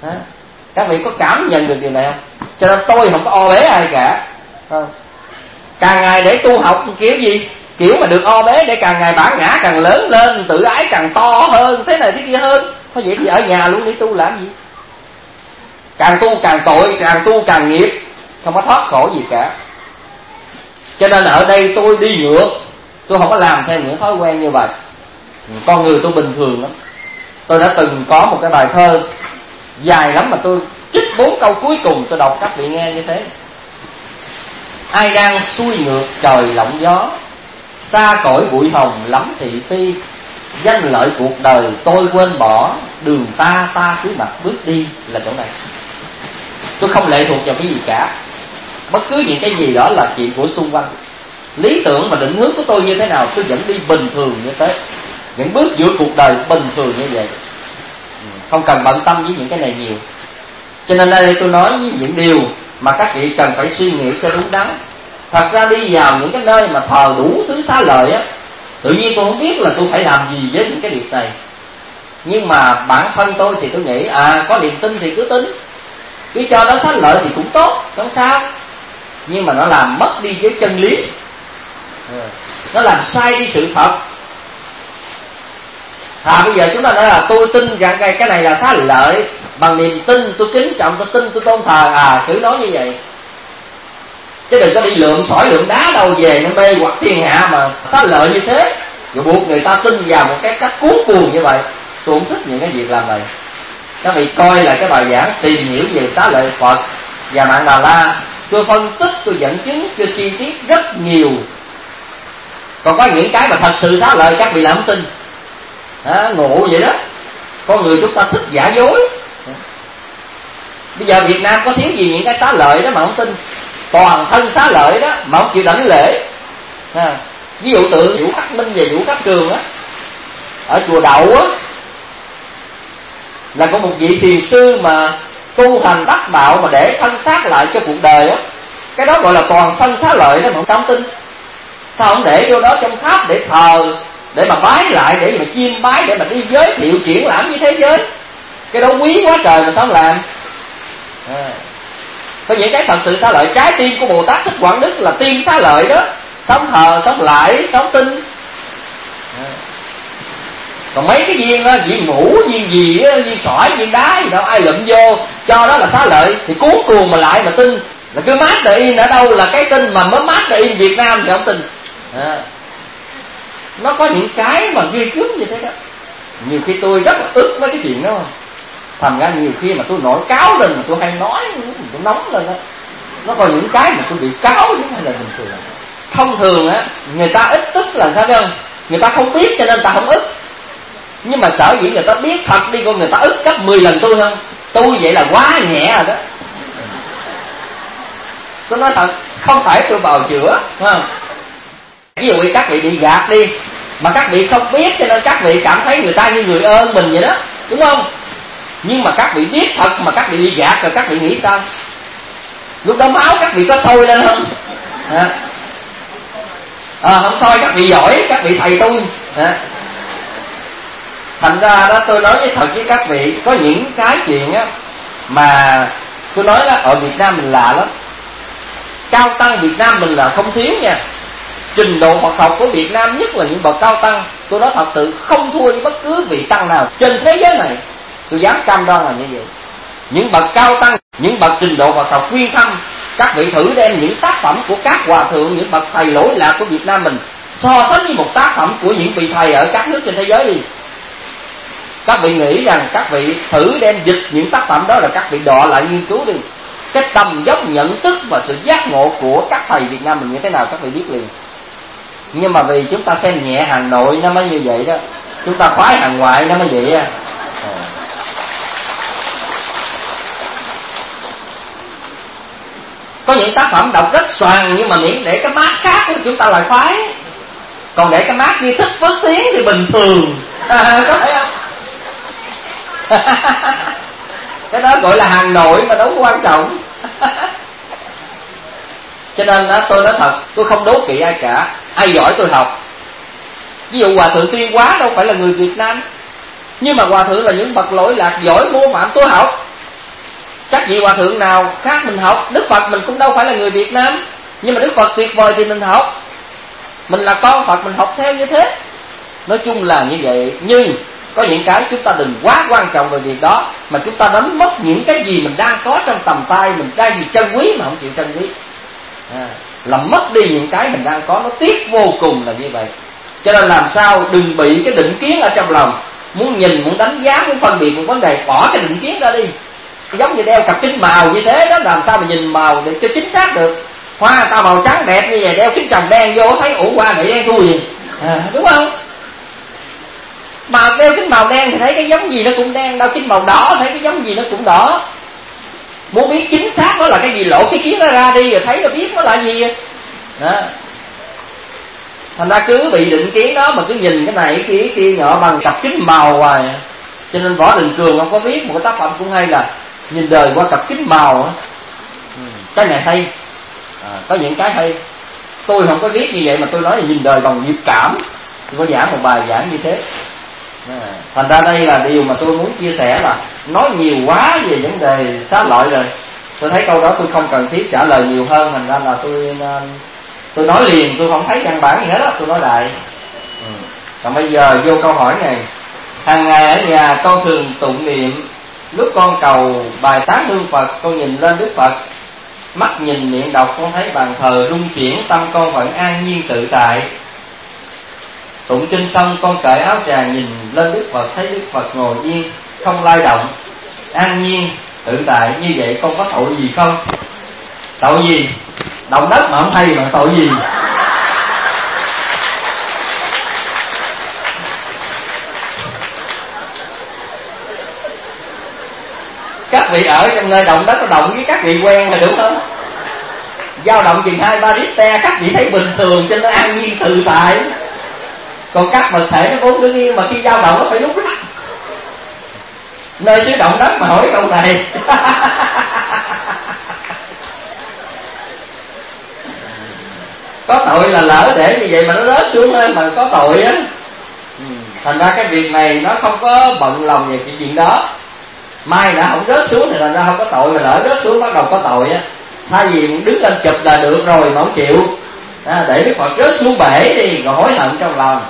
S2: Các vị có cảm nhận được điều này không? Cho nên tôi không có o bế ai cả. Càng ngày để tu học kiểu gì? Kiểu mà được o bế để càng ngày bản ngã càng lớn lên, tự ái càng to hơn, thế này thế kia hơn. Thôi vậy thì ở nhà luôn đi tu làm gì? Càng tu càng tội, càng tu càng nghiệp, không có thoát khổ gì cả. Cho nên ở đây tôi đi ngược, tôi không có làm theo những thói quen như vậy. Con người tôi bình thường lắm. Tôi đã từng có một cái bài thơ dài lắm mà tôi trích 4 câu cuối cùng tôi đọc các vị nghe như thế. Ai đang xuôi ngược trời lộng gió, xa cõi bụi hồng lắm thị phi, danh lợi cuộc đời tôi quên bỏ, đường ta cứ mặt bước đi, là chỗ này. Tôi không lệ thuộc vào cái gì cả. Bất cứ những cái gì đó là chuyện của xung quanh. Lý tưởng và định hướng của tôi như thế nào, tôi vẫn đi bình thường như thế. Những bước giữa cuộc đời bình thường như vậy, không cần bận tâm với những cái này nhiều. Cho nên ở đây tôi nói những điều mà các vị cần phải suy nghĩ cho đúng đắn. Thật ra đi vào những cái nơi mà thờ đủ thứ xá lợi á, tự nhiên tôi không biết là tôi phải làm gì với những cái việc này. Nhưng mà bản thân tôi thì tôi nghĩ có niềm tin thì cứ tính, cứ cho nó xá lợi thì cũng tốt, không sao. Nhưng mà nó làm mất đi với chân lý, nó làm sai đi sự thật. Bây giờ chúng ta nói là tôi tin rằng cái này là xá lợi, bằng niềm tin tôi kính trọng, tôi tin, tôi tôn thờ, cứ nói như vậy. Chứ đừng có đi lượm sỏi lượm đá đâu về nó mê hoặc thiên hạ mà xá lợi như thế, rồi buộc người ta tin vào một cái cách cuốn cuồng như vậy. Tôi không thích những cái việc làm này. Các vị coi là cái bài giảng tìm hiểu về xá lợi Phật và Mạng Đà La, tôi phân tích, tôi dẫn chứng, tôi chi tiết rất nhiều. Còn có những cái mà thật sự xá lợi các vị làm không tin, ngộ vậy đó. Con người chúng ta thích giả dối. Bây giờ Việt Nam có thiếu gì những cái xá lợi đó mà không tin. Toàn thân xá lợi đó mà không chịu đảnh lễ. Ví dụ tượng Vũ Khắc Minh và Vũ Khắc Trường á, ở chùa Đậu á, là có một vị thiền sư mà tu hành đắc đạo mà để thân xác lại cho cuộc đời á. Cái đó gọi là toàn thân xá lợi đó mà không tin. Sao không để vô đó trong tháp để thờ, để mà bái lại, để mà chiêm bái, để mà đi giới thiệu triển lãm với thế giới? Cái đó quý quá trời mà sao không làm? Có những cái thật sự xá lợi. Trái tim của Bồ Tát Thích Quảng Đức là tim xá lợi đó, sống thờ, sống lại, sống tin. Còn mấy cái viên đó, viên mũ, viên gì, viên sỏi, viên đá gì đâu, ai lụm vô cho đó là xá lợi thì cuốn cuồng mà lại mà tin. Là cứ Made in ở đâu là cái tin, mà mới Made in Việt Nam thì không tin. Nó có những cái mà ghê cướp như thế đó. Nhiều khi tôi rất là ức với cái chuyện đó. Thành ra nhiều khi mà tôi nổi cáo lên mà tôi hay nói, tôi nóng lên đó. Nó có những cái mà tôi bị cáo chứ không phải là bình thường. Thông thường á, người ta ít tức là sao không? Người ta không biết cho nên người ta không ức. Nhưng mà sở dĩ người ta biết thật đi, con người ta ức gấp 10 lần tôi hơn. Tôi vậy là quá nhẹ rồi đó. Tôi nói thật, không phải tôi bào chữa, phải không? Ví dụ như các vị bị gạt đi, mà các vị không biết cho nên các vị cảm thấy người ta như người ơn mình vậy đó, đúng không? Nhưng mà các vị biết thật mà các vị bị gạt rồi các vị nghĩ sao? Lúc đó máu các vị có sôi lên không? Không sôi các vị giỏi, các vị thầy tôi. Thành ra đó tôi nói với thật với các vị, có những cái chuyện á mà tôi nói là ở Việt Nam mình lạ lắm. Cao tăng Việt Nam mình là không thiếu nha. Trình độ Phật học của Việt Nam, nhất là những bậc cao tăng, tôi nói thật sự không thua với bất cứ vị tăng nào trên thế giới này. Tôi dám cam đoan là như vậy. Những bậc cao tăng, những bậc trình độ Phật học uyên thâm, các vị thử đem những tác phẩm của các hòa thượng, những bậc thầy lỗi lạc của Việt Nam mình so sánh với một tác phẩm của những vị thầy ở các nước trên thế giới đi. Các vị nghĩ rằng các vị thử đem dịch những tác phẩm đó là các vị đọ lại nghiên cứu đi. Cái tầm dốc nhận thức và sự giác ngộ của các thầy Việt Nam mình như thế nào các vị biết liền. Nhưng mà vì chúng ta xem nhẹ hàng nội nó mới như vậy đó, chúng ta khoái hàng ngoại nó mới vậy á. Có những tác phẩm đọc rất xoàng, nhưng mà miễn để cái mát khác của chúng ta lại khoái. Còn để cái mát như Thích Phước Tiến thì bình thường. Có phải không? Cái đó gọi là hàng nội mà đâu quan trọng. Cho nên tôi nói thật, tôi không đố kỵ ai cả. Ai giỏi tôi học. Ví dụ Hòa Thượng Tuyên Hóa đâu phải là người Việt Nam, nhưng mà Hòa Thượng là những bậc lỗi lạc giỏi mô phạm tôi học. Các vị Hòa Thượng nào khác mình học. Đức Phật mình cũng đâu phải là người Việt Nam, Nhưng mà Đức Phật tuyệt vời thì mình học. Mình là con Phật, mình học theo như thế. Nói chung là như vậy. Nhưng có những cái chúng ta đừng quá quan trọng về việc đó, mà chúng ta đánh mất những cái gì mình đang có trong tầm tay. Mình đang gì trân quý mà không chịu trân quý, làm mất đi những cái mình đang có. Nó tiếc vô cùng là như vậy. Cho nên làm sao đừng bị cái định kiến ở trong lòng. Muốn nhìn, muốn đánh giá, muốn phân biệt một vấn đề, bỏ cái định kiến ra đi. Giống như đeo cặp kính màu như thế đó, làm sao mà nhìn màu để cho chính xác được. Hoa tao màu trắng đẹp như vậy, đeo kính tròng đen vô thấy ủ hoa này đen thua gì, đúng không? Mà đeo kính màu đen thì thấy cái giống gì nó cũng đen, đeo kính màu đỏ thấy cái giống gì nó cũng đỏ. Muốn biết chính xác nó là cái gì, lỗ cái kiến nó ra đi rồi thấy nó biết nó là gì đó. Thành ra cứ bị định kiến đó mà cứ nhìn cái này cái kia nhỏ bằng cặp kính màu hoài. Cho nên Võ Đình Cường ông có viết một cái tác phẩm cũng hay là nhìn đời qua cặp kính màu á. Cái này hay, có những cái hay. Tôi không có viết như vậy mà tôi nói là nhìn đời bằng nghiệp cảm. Tôi có giảng một bài giảng như thế. Thành ra đây là điều mà tôi muốn chia sẻ, là nói nhiều quá về vấn đề xá lợi rồi. Tôi thấy câu đó tôi không cần thiết trả lời nhiều hơn. Thành ra là tôi nói liền, tôi không thấy văn bản gì hết á, tôi nói lại. Còn bây giờ vô câu hỏi này. Hàng ngày ở nhà con thường tụng niệm, lúc con cầu bài tán hương Phật, con nhìn lên Đức Phật, mắt nhìn miệng đọc, con thấy bàn thờ rung chuyển, tâm con vẫn an nhiên tự tại. Tụng kinh xong con cởi áo tràng nhìn lên Đức Phật, thấy Đức Phật ngồi yên, không lay động, an nhiên tự tại. Như vậy con có tội gì không? Tội gì? Động đất mà không hay mà tội gì? Các vị ở trong nơi động đất nó động với các vị quen là đúng không? Dao động chừng 2-3 Richter các vị thấy bình thường cho nó an nhiên tự tại. Còn các vật thể nó vốn đương nhiên mà khi dao động nó phải lúc lắc. Nơi xứ động đất mà hỏi câu này. Có tội là lỡ để như vậy mà nó rớt xuống lên mà có tội á. Thành ra cái việc này nó không có bận lòng về cái chuyện đó. Mai đã không rớt xuống thì thành ra không có tội, mà lỡ rớt xuống bắt đầu có tội á. Thay vì đứng lên chụp là được rồi mà không chịu, để Đức Phật rớt xuống bể đi rồi hối hận trong lòng.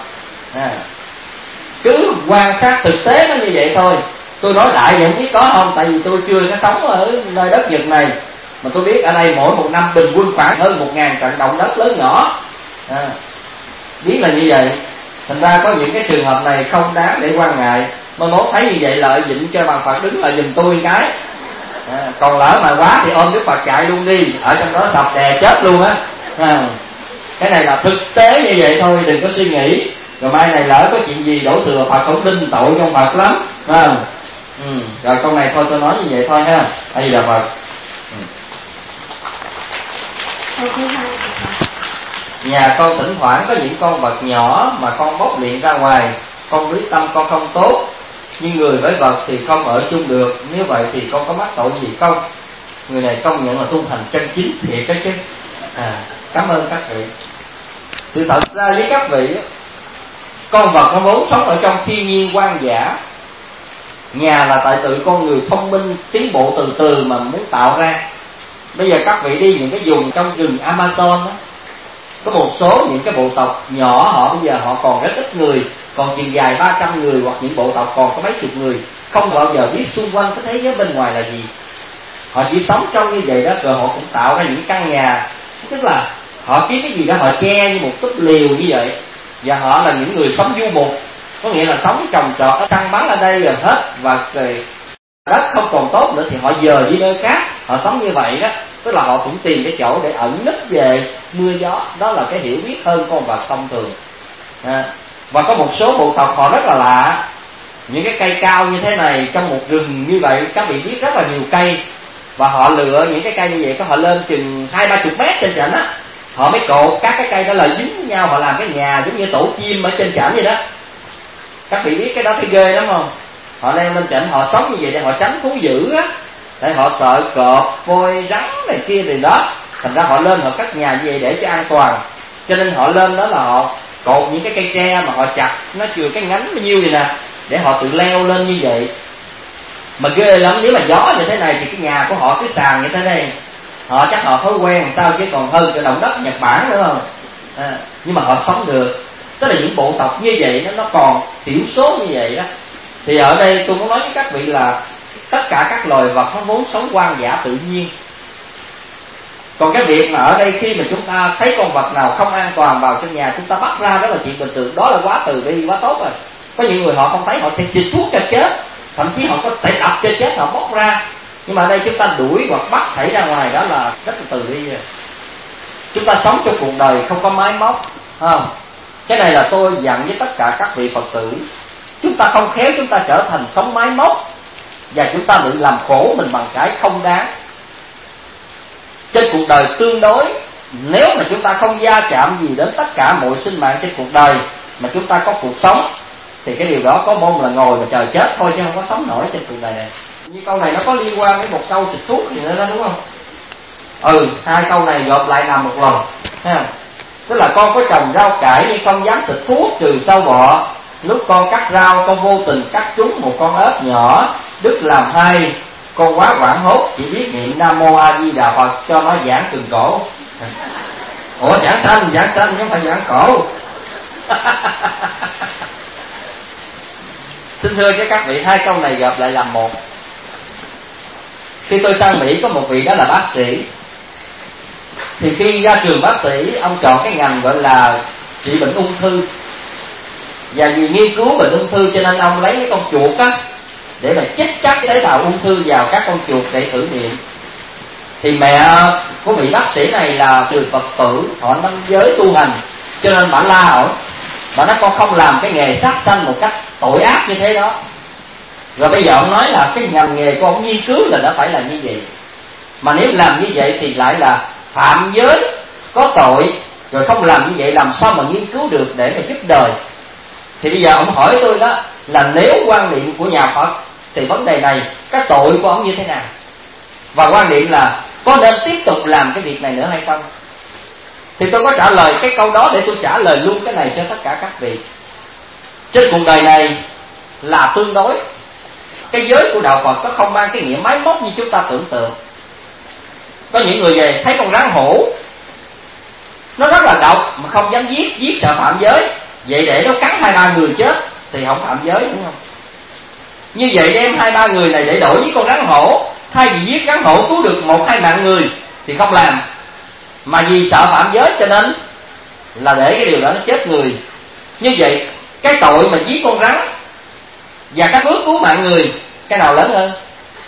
S2: Cứ quan sát thực tế nó như vậy thôi. Tôi nói lại vậy không biết có không, tại vì tôi chưa có sống ở nơi đất Nhật này, mà tôi biết ở đây mỗi một năm bình quân khoảng hơn 1.000 trận động đất lớn nhỏ, biết là như vậy. Thành ra có những cái trường hợp này không đáng để quan ngại. Mà mốt thấy như vậy lợi dịnh cho bàn Phật đứng lại giùm tôi cái. Còn lỡ mà quá thì ôm Đức Phật chạy luôn đi, ở trong đó đập đè chết luôn á. Cái này là thực tế như vậy thôi, đừng có suy nghĩ rồi mai này lỡ có chuyện gì đổ thừa Phật không đinh tội trong Phật lắm. Rồi câu này thôi tôi nói như vậy thôi ha. Đây là Phật. Nhà con thỉnh thoảng có những con vật nhỏ mà con bốc liệng ra ngoài, con biết tâm con không tốt, nhưng người với vật thì không ở chung được. Nếu vậy thì con có mắc tội gì không? Người này công nhận là tu hành chân chính thiệt cái chứ. Cảm ơn các vị. Sự thật ra với các vị, con vật nó vốn sống ở trong thiên nhiên hoang dã. Nhà là tại tự con người thông minh tiến bộ từ từ mà muốn tạo ra. Bây giờ các vị đi những cái vùng trong rừng Amazon đó, có một số những cái bộ tộc nhỏ, họ bây giờ họ còn rất ít người, còn chừng dài 300 người, hoặc những bộ tộc còn có mấy chục người, không bao giờ biết xung quanh cái thế giới bên ngoài là gì. Họ chỉ sống trong như vậy đó, rồi họ cũng tạo ra những căn nhà, tức là họ kiếm cái gì đó họ che như một túp liều như vậy. Và họ là những người sống du mục, có nghĩa là sống trồng trọt, săn bắn ở đây rồi hết, và rồi đất không còn tốt nữa thì họ dời đi nơi khác, họ sống như vậy đó. Tức là họ cũng tìm cái chỗ để ẩn nấp về mưa gió. Đó là cái hiểu biết hơn con vật thông thường. Và có một số bộ tộc họ rất là lạ. Những cái cây cao như thế này, trong một rừng như vậy, các vị biết rất là nhiều cây, và họ lựa những cái cây như vậy, có họ lên chừng 20-30 mét trên trển á, họ mới cột các cái cây đó là dính với nhau, họ làm cái nhà giống như tổ chim ở trên trển vậy đó. Các vị biết cái đó thấy ghê lắm không? Họ leo lên trển, họ sống như vậy để họ tránh thú dữ á, để họ sợ cọp, voi, rắn này kia thì đó. Thành ra họ lên họ cất nhà như vậy để cho an toàn. Cho nên họ lên đó là họ cột những cái cây tre mà họ chặt, nó chừa cái nhánh bao nhiêu vậy nè, để họ tự leo lên như vậy. Mà ghê lắm, nếu mà gió như thế này thì cái nhà của họ cái sàn như thế này, Họ chắc họ thói quen sao chứ còn hơn cái động đất Nhật Bản nữa không? Nhưng mà họ sống được. Tức là những bộ tộc như vậy nó còn thiểu số như vậy đó. Thì ở đây tôi muốn nói với các vị là tất cả các loài vật nó vốn sống hoang dã tự nhiên. Còn cái việc mà ở đây khi mà chúng ta thấy con vật nào không an toàn vào trong nhà, chúng ta bắt ra, đó là chuyện bình thường, đó là quá từ bi, quá tốt rồi. Có những người họ không thấy, họ sẽ xịt thuốc cho chết, thậm chí họ có thể đập cho chết, họ bóc ra. Nhưng mà ở đây chúng ta đuổi hoặc bắt thảy ra ngoài, đó là rất là từ bi rồi. Chúng ta sống trong cuộc đời không có máy móc, không? Cái này là tôi dặn với tất cả các vị Phật tử. Chúng ta không khéo chúng ta trở thành sống máy móc, và chúng ta tự làm khổ mình bằng cái không đáng. Trên cuộc đời tương đối, nếu mà chúng ta không va chạm gì đến tất cả mọi sinh mạng trên cuộc đời, mà chúng ta có cuộc sống, thì cái điều đó có môn là ngồi và chờ chết thôi, chứ không có sống nổi trên cuộc đời này. Như câu này nó có liên quan với một câu xịt thuốc gì nữa đó, đúng không? Hai câu này gộp lại làm một lần ha. Tức là con có trồng rau cải nhưng không dám xịt thuốc trừ sâu bọ. Lúc con cắt rau con vô tình cắt trúng một con ếch nhỏ, Đức làm hai. Con quá hoảng hốt chỉ biết niệm Nam Mô A Di Đà Phật cho nó giãn từng cổ. Ủa giãn sanh chứ không phải giãn cổ. Xin thưa với các vị, hai câu này gặp lại làm một. Khi tôi sang Mỹ có một vị đó là bác sĩ. Thì khi ra trường bác sĩ, ông chọn cái ngành gọi là trị bệnh ung thư. Và vì nghiên cứu bệnh ung thư cho nên ông lấy cái con chuột á để mà chích các cái tế bào ung thư vào các con chuột để thử nghiệm. Thì mẹ của vị bác sĩ này là người Phật tử, họ năm giới tu hành, cho nên bà la ổng. Bà nói con không làm cái nghề sát sanh một cách tội ác như thế đó. Rồi bây giờ ông nói là cái ngành nghề của ông nghiên cứu là đã phải là như vậy. Mà nếu làm như vậy thì lại là phạm giới, có tội. Rồi không làm như vậy làm sao mà nghiên cứu được để mà giúp đời. Thì bây giờ ông hỏi tôi đó là nếu quan niệm của nhà Phật thì vấn đề này, cái tội của ông như thế nào? Và quan niệm là có nên tiếp tục làm cái việc này nữa hay không? Thì tôi có trả lời cái câu đó để tôi trả lời luôn cái này cho tất cả các vị. Trên cuộc đời này là tương đối. Cái giới của đạo Phật nó không mang cái nghĩa máy móc như chúng ta tưởng tượng. Có những người về thấy con rắn hổ nó rất là độc mà không dám giết sợ phạm giới. Vậy để nó cắn 2-3 người chết thì không phạm giới, đúng không? Như vậy đem 2-3 người này để đổi với con rắn hổ, thay vì giết rắn hổ cứu được 1-2 mạng người thì không làm. Mà vì sợ phạm giới cho nên là để cái điều đó nó chết người. Như vậy cái tội mà giết con rắn và cái phước cứu mạng người, cái nào lớn hơn?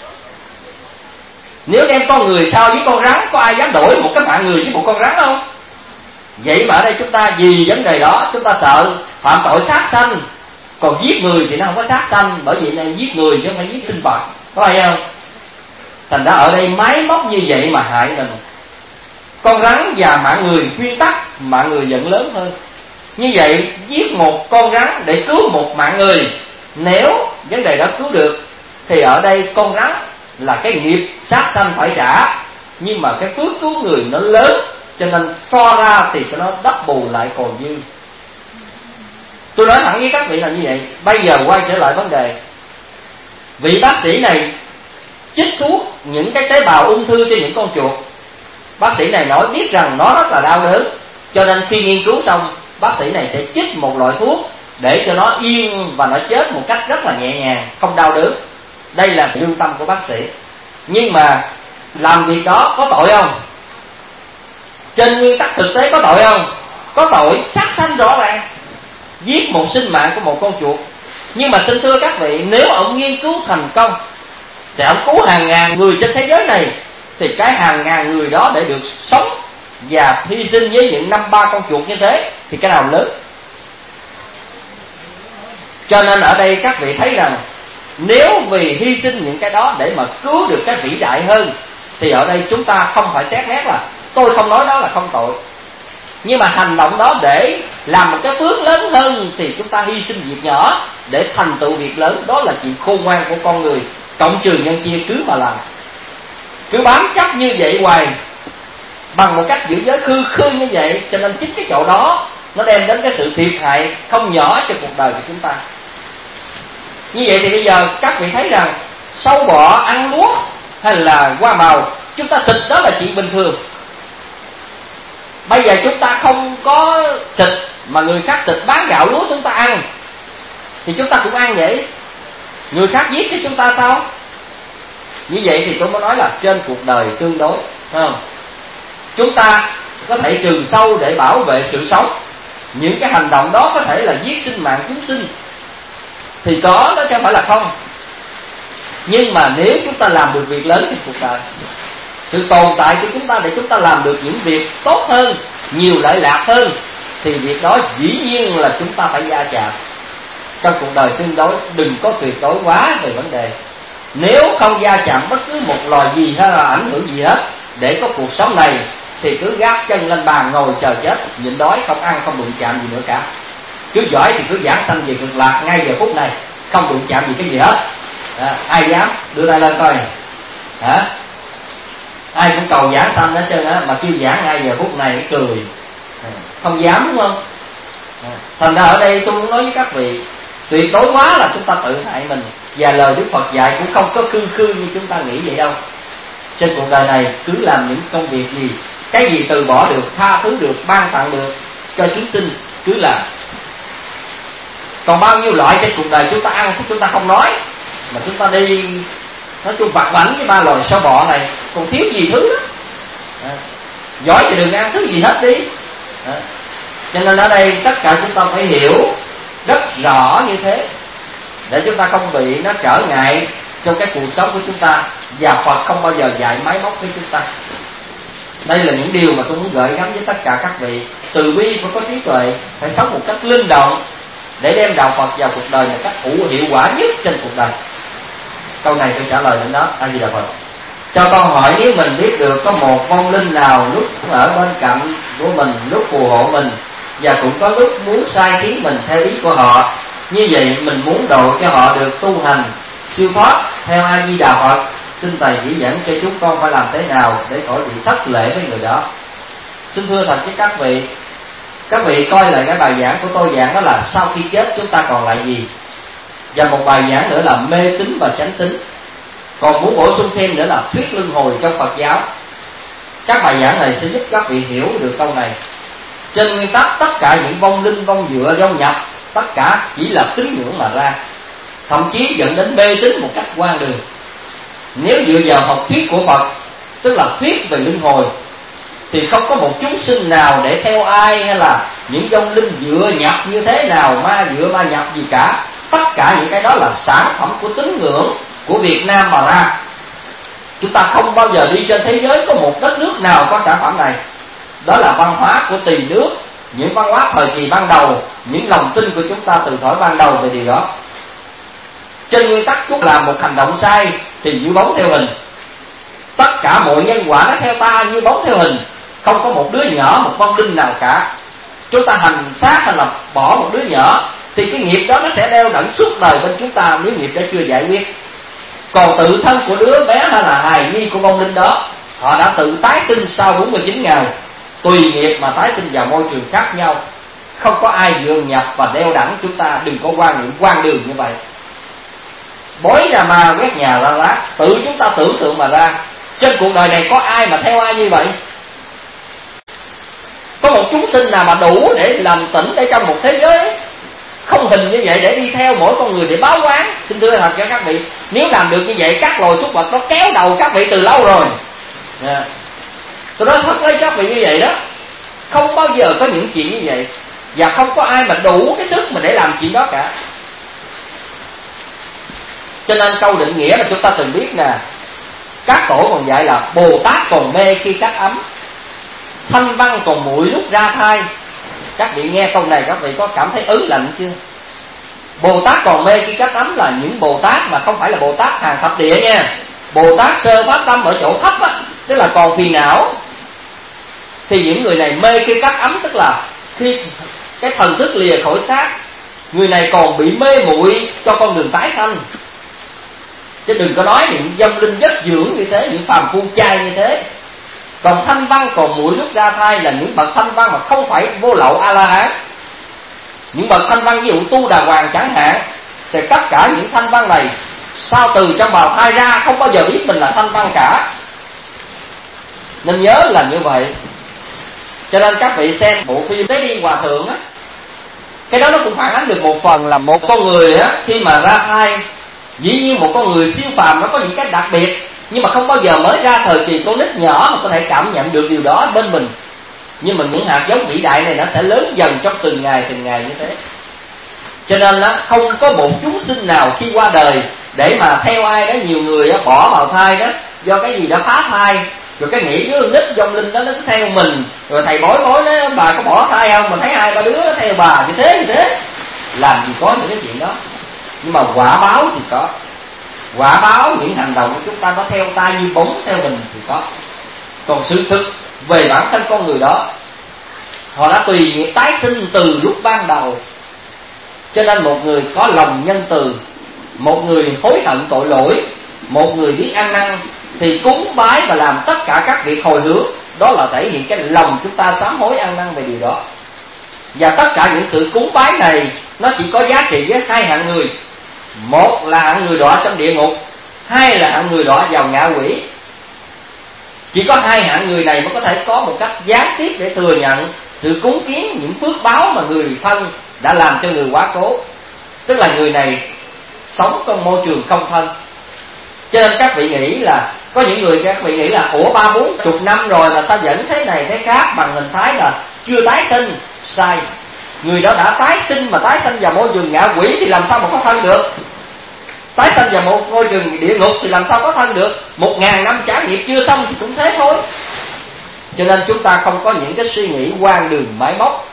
S2: Nếu đem con người so với con rắn, có ai dám đổi một cái mạng người với một con rắn không? Vậy mà ở đây chúng ta vì vấn đề đó chúng ta sợ phạm tội sát sanh. Còn giết người thì nó không có sát sanh, bởi vì này giết người chứ không phải giết sinh vật, có phải không? Thành ra ở đây máy móc như vậy mà hại mình. Con rắn và mạng người, nguyên tắc mạng người vẫn lớn hơn. Như vậy giết một con rắn để cứu một mạng người, nếu vấn đề đó cứu được thì ở đây con rắn là cái nghiệp sát sanh phải trả, nhưng mà cái phước cứu người nó lớn, cho nên so ra thì nó đắp bù lại còn dư. Tôi nói thẳng với các vị là như vậy. Bây giờ quay trở lại vấn đề. Vị bác sĩ này chích thuốc những cái tế bào ung thư cho những con chuột. Bác sĩ này nói biết rằng nó rất là đau đớn, cho nên khi nghiên cứu xong, bác sĩ này sẽ chích một loại thuốc để cho nó yên và nó chết một cách rất là nhẹ nhàng, không đau đớn. Đây là lương tâm của bác sĩ. Nhưng mà làm việc đó có tội không? Trên nguyên tắc thực tế có tội không? Có tội, sát sanh rõ ràng, giết một sinh mạng của một con chuột. Nhưng mà xin thưa các vị, nếu ông nghiên cứu thành công thì ông cứu hàng ngàn người trên thế giới này, thì cái hàng ngàn người đó để được sống và hy sinh với những 5-3 con chuột như thế thì cái nào lớn? Cho nên ở đây các vị thấy rằng nếu vì hy sinh những cái đó để mà cứu được cái vĩ đại hơn, thì ở đây chúng ta không phải xét nét là tôi không nói đó là không tội. Nhưng mà hành động đó để làm một cái phước lớn hơn thì chúng ta hy sinh việc nhỏ để thành tựu việc lớn. Đó là chuyện khôn ngoan của con người. Cộng trừ nhân chia cứ mà làm, cứ bám chấp như vậy hoài bằng một cách giữ giới khư như vậy, cho nên chính cái chỗ đó nó đem đến cái sự thiệt hại không nhỏ cho cuộc đời của chúng ta. Như vậy thì bây giờ các vị thấy rằng sâu bọ ăn lúa hay là hoa màu chúng ta xịt đó là chuyện bình thường. Bây giờ chúng ta không có xịt mà người khác xịt bán gạo lúa chúng ta ăn, thì chúng ta cũng ăn vậy. Người khác giết cho chúng ta sao? Như vậy thì tôi mới nói là trên cuộc đời tương đối, không? Chúng ta có thể trừ sâu để bảo vệ sự sống. Những cái hành động đó có thể là giết sinh mạng chúng sinh, thì có đó chứ không phải là không. Nhưng mà nếu chúng ta làm được việc lớn trên cuộc đời, sự tồn tại của chúng ta để chúng ta làm được những việc tốt hơn, nhiều lợi lạc hơn, thì việc đó dĩ nhiên là chúng ta phải va chạm. Trong cuộc đời tương đối đừng có tuyệt đối quá về vấn đề. Nếu không va chạm bất cứ một loài gì hay là ảnh hưởng gì hết để có cuộc sống này, thì cứ gác chân lên bàn ngồi chờ chết, nhịn đói không ăn không đụng chạm gì nữa cả. Cứ giỏi thì cứ giảng sanh về cực lạc ngay giờ phút này, không đụng chạm gì cái gì hết. Ai dám đưa tay lên coi hả? Ai cũng cầu giảng sanh hết trơn á, mà kêu giảng ngay giờ phút này cười, không dám, đúng không? Thành ra ở đây tôi muốn nói với các vị, tuyệt đối quá là chúng ta tự hại mình. Và lời Đức Phật dạy cũng không có khư khư như chúng ta nghĩ vậy đâu. Trên cuộc đời này cứ làm những công việc gì, cái gì từ bỏ được, tha thứ được, ban tặng được cho chúng sinh cứ làm. Còn bao nhiêu loại trên cuộc đời chúng ta ăn chúng ta không nói, mà chúng ta đi nói chung vặt vãnh với 3 loài sâu bọ này, còn thiếu gì thứ đó. Giỏi thì đừng ăn thứ gì hết đi. Cho nên ở đây tất cả chúng ta phải hiểu rất rõ như thế, để chúng ta không bị nó trở ngại trong cái cuộc sống của chúng ta. Và Phật không bao giờ dạy máy móc với chúng ta. Đây là những điều mà tôi muốn gửi gắm với tất cả các vị. Từ bi phải có trí tuệ, phải sống một cách linh động để đem đạo Phật vào cuộc đời một cách hữu hiệu quả nhất trên cuộc đời. Câu này tôi trả lời đến đó. A Di Đà Phật. Cho con hỏi, nếu mình biết được có một vong linh nào lúc ở bên cạnh của mình, lúc phù hộ mình, và cũng có lúc muốn sai khiến mình theo ý của họ, như vậy mình muốn độ cho họ được tu hành siêu thoát theo A Di Đà Phật, xin Thầy chỉ dẫn cho chúng con phải làm thế nào để khỏi bị thất lễ với người đó. Xin thưa thật với các vị coi lại cái bài giảng của tôi giảng đó là sau khi chết chúng ta còn lại gì, và một bài giảng nữa là mê tín và chánh tín, còn muốn bổ sung thêm nữa là thuyết luân hồi trong Phật giáo. Các bài giảng này sẽ giúp các vị hiểu được câu này. Trên nguyên tắc tất cả những vong linh, vong dựa, vong nhập, tất cả chỉ là tín ngưỡng mà ra, thậm chí dẫn đến mê tín một cách hoang đường. Nếu dựa vào học thuyết của Phật, tức là thuyết về luân hồi, thì không có một chúng sinh nào để theo ai, hay là những vong linh dựa nhập như thế nào, ma dựa ma nhập gì cả. Tất cả những cái đó là sản phẩm của tín ngưỡng của Việt Nam mà ra. Chúng ta không bao giờ đi trên thế giới có một đất nước nào có sản phẩm này. Đó là văn hóa của tùy nước, những văn hóa thời kỳ ban đầu, những lòng tin của chúng ta từ thời ban đầu về điều đó. Trên nguyên tắc chúng làm một hành động sai thì như bóng theo hình. Tất cả mọi nhân quả nó theo ta như bóng theo hình, không có một đứa nhỏ, một vong linh nào cả. Chúng ta hành xác hay là bỏ một đứa nhỏ thì cái nghiệp đó nó sẽ đeo đẳng suốt đời bên chúng ta nếu nghiệp đã chưa giải quyết. Còn tự thân của đứa bé hay là hài nhi của vong linh đó, họ đã tự tái sinh sau 49 ngày, tùy nghiệp mà tái sinh vào môi trường khác nhau. Không có ai dường nhập và đeo đẳng chúng ta, đừng có quan niệm quan đường như vậy. Bói ra ma quét nhà ra lát, tự chúng ta tưởng tượng mà ra. Trên cuộc đời này có ai mà theo ai như vậy? Có một chúng sinh nào mà đủ để làm tỉnh để trong một thế giới không hình như vậy để đi theo mỗi con người để báo quán? Xin thưa thật cho các vị, nếu làm được như vậy các loài súc vật nó kéo đầu các vị từ lâu rồi. Tôi nói thật với các vị như vậy đó, không bao giờ có những chuyện như vậy, và không có ai mà đủ cái sức mà để làm chuyện đó cả. Cho nên câu định nghĩa mà chúng ta từng biết nè, các tổ còn dạy là Bồ Tát còn mê khi cắt ấm, Thanh Văn còn muội lúc ra thai. Các vị nghe câu này các vị có cảm thấy ớn lạnh chưa? Bồ Tát còn mê khi cắt ấm là những Bồ Tát mà không phải là Bồ Tát hàng thập địa nha. Bồ Tát sơ phát tâm ở chỗ thấp á, tức là còn phiền não. Thì những người này mê khi cắt ấm, tức là khi cái thần thức lìa khỏi xác, người này còn bị mê muội cho con đường tái sanh. Chứ đừng có nói những vong linh chất dưỡng như thế, những phàm phu trai như thế. Còn Thanh Văn còn muội lúc ra thai là những bậc Thanh Văn mà không phải vô lậu A-la-hán. Những bậc Thanh Văn ví dụ Tu Đà Hoàng chẳng hạn, thì tất cả những Thanh Văn này sau từ trong bào thai ra không bao giờ biết mình là Thanh Văn cả. Nên nhớ là như vậy. Cho nên các vị xem bộ phim Tế Điên Hòa Thượng á, cái đó nó cũng phản ánh được một phần là một con người á, khi mà ra thai, dĩ nhiên một con người siêu phàm nó có những cái đặc biệt, nhưng mà không bao giờ mới ra thời kỳ con nít nhỏ mà có thể cảm nhận được điều đó bên mình. Nhưng mà những hạt giống vĩ đại này nó sẽ lớn dần trong từng ngày như thế. Cho nên nó không có một chúng sinh nào khi qua đời để mà theo ai đó. Nhiều người đó bỏ vào thai đó do cái gì đó phá thai, rồi cái nghĩ đứa nít vong linh đó nó cứ theo mình, rồi thầy bói nói bà có bỏ thai không, mình thấy hai ba đứa nó theo bà như thế. Làm gì có những cái chuyện đó. Nhưng mà quả báo thì có. Quả báo những hành động của chúng ta nó theo ta như bóng theo mình thì có. Còn sự thực về bản thân con người đó, họ đã tùy nghiệp tái sinh từ lúc ban đầu. Cho nên một người có lòng nhân từ, một người hối hận tội lỗi, một người biết ăn năn, thì cúng bái và làm tất cả các việc hồi hướng, đó là thể hiện cái lòng chúng ta sám hối ăn năn về điều đó. Và tất cả những sự cúng bái này nó chỉ có giá trị với hai hạng người. Một là hạng người đọa trong địa ngục, hai là hạng người đọa vào ngạ quỷ. Chỉ có hai hạng người này mới có thể có một cách gián tiếp để thừa nhận sự cúng kiến những phước báo mà người thân đã làm cho người quá cố. Tức là người này sống trong môi trường không thân. Cho nên các vị nghĩ là, có những người các vị nghĩ là ủa 30-40 năm rồi mà sao vẫn thế này thế khác, bằng hình thái là chưa tái sinh. Sai. Người đó đã tái sinh, mà tái sinh vào môi trường ngạ quỷ thì làm sao mà có thân được. Tái sinh vào một môi trường địa ngục thì làm sao có thân được. 1000 năm trả nghiệp chưa xong thì cũng thế thôi. Cho nên chúng ta không có những cái suy nghĩ hoang đường máy móc.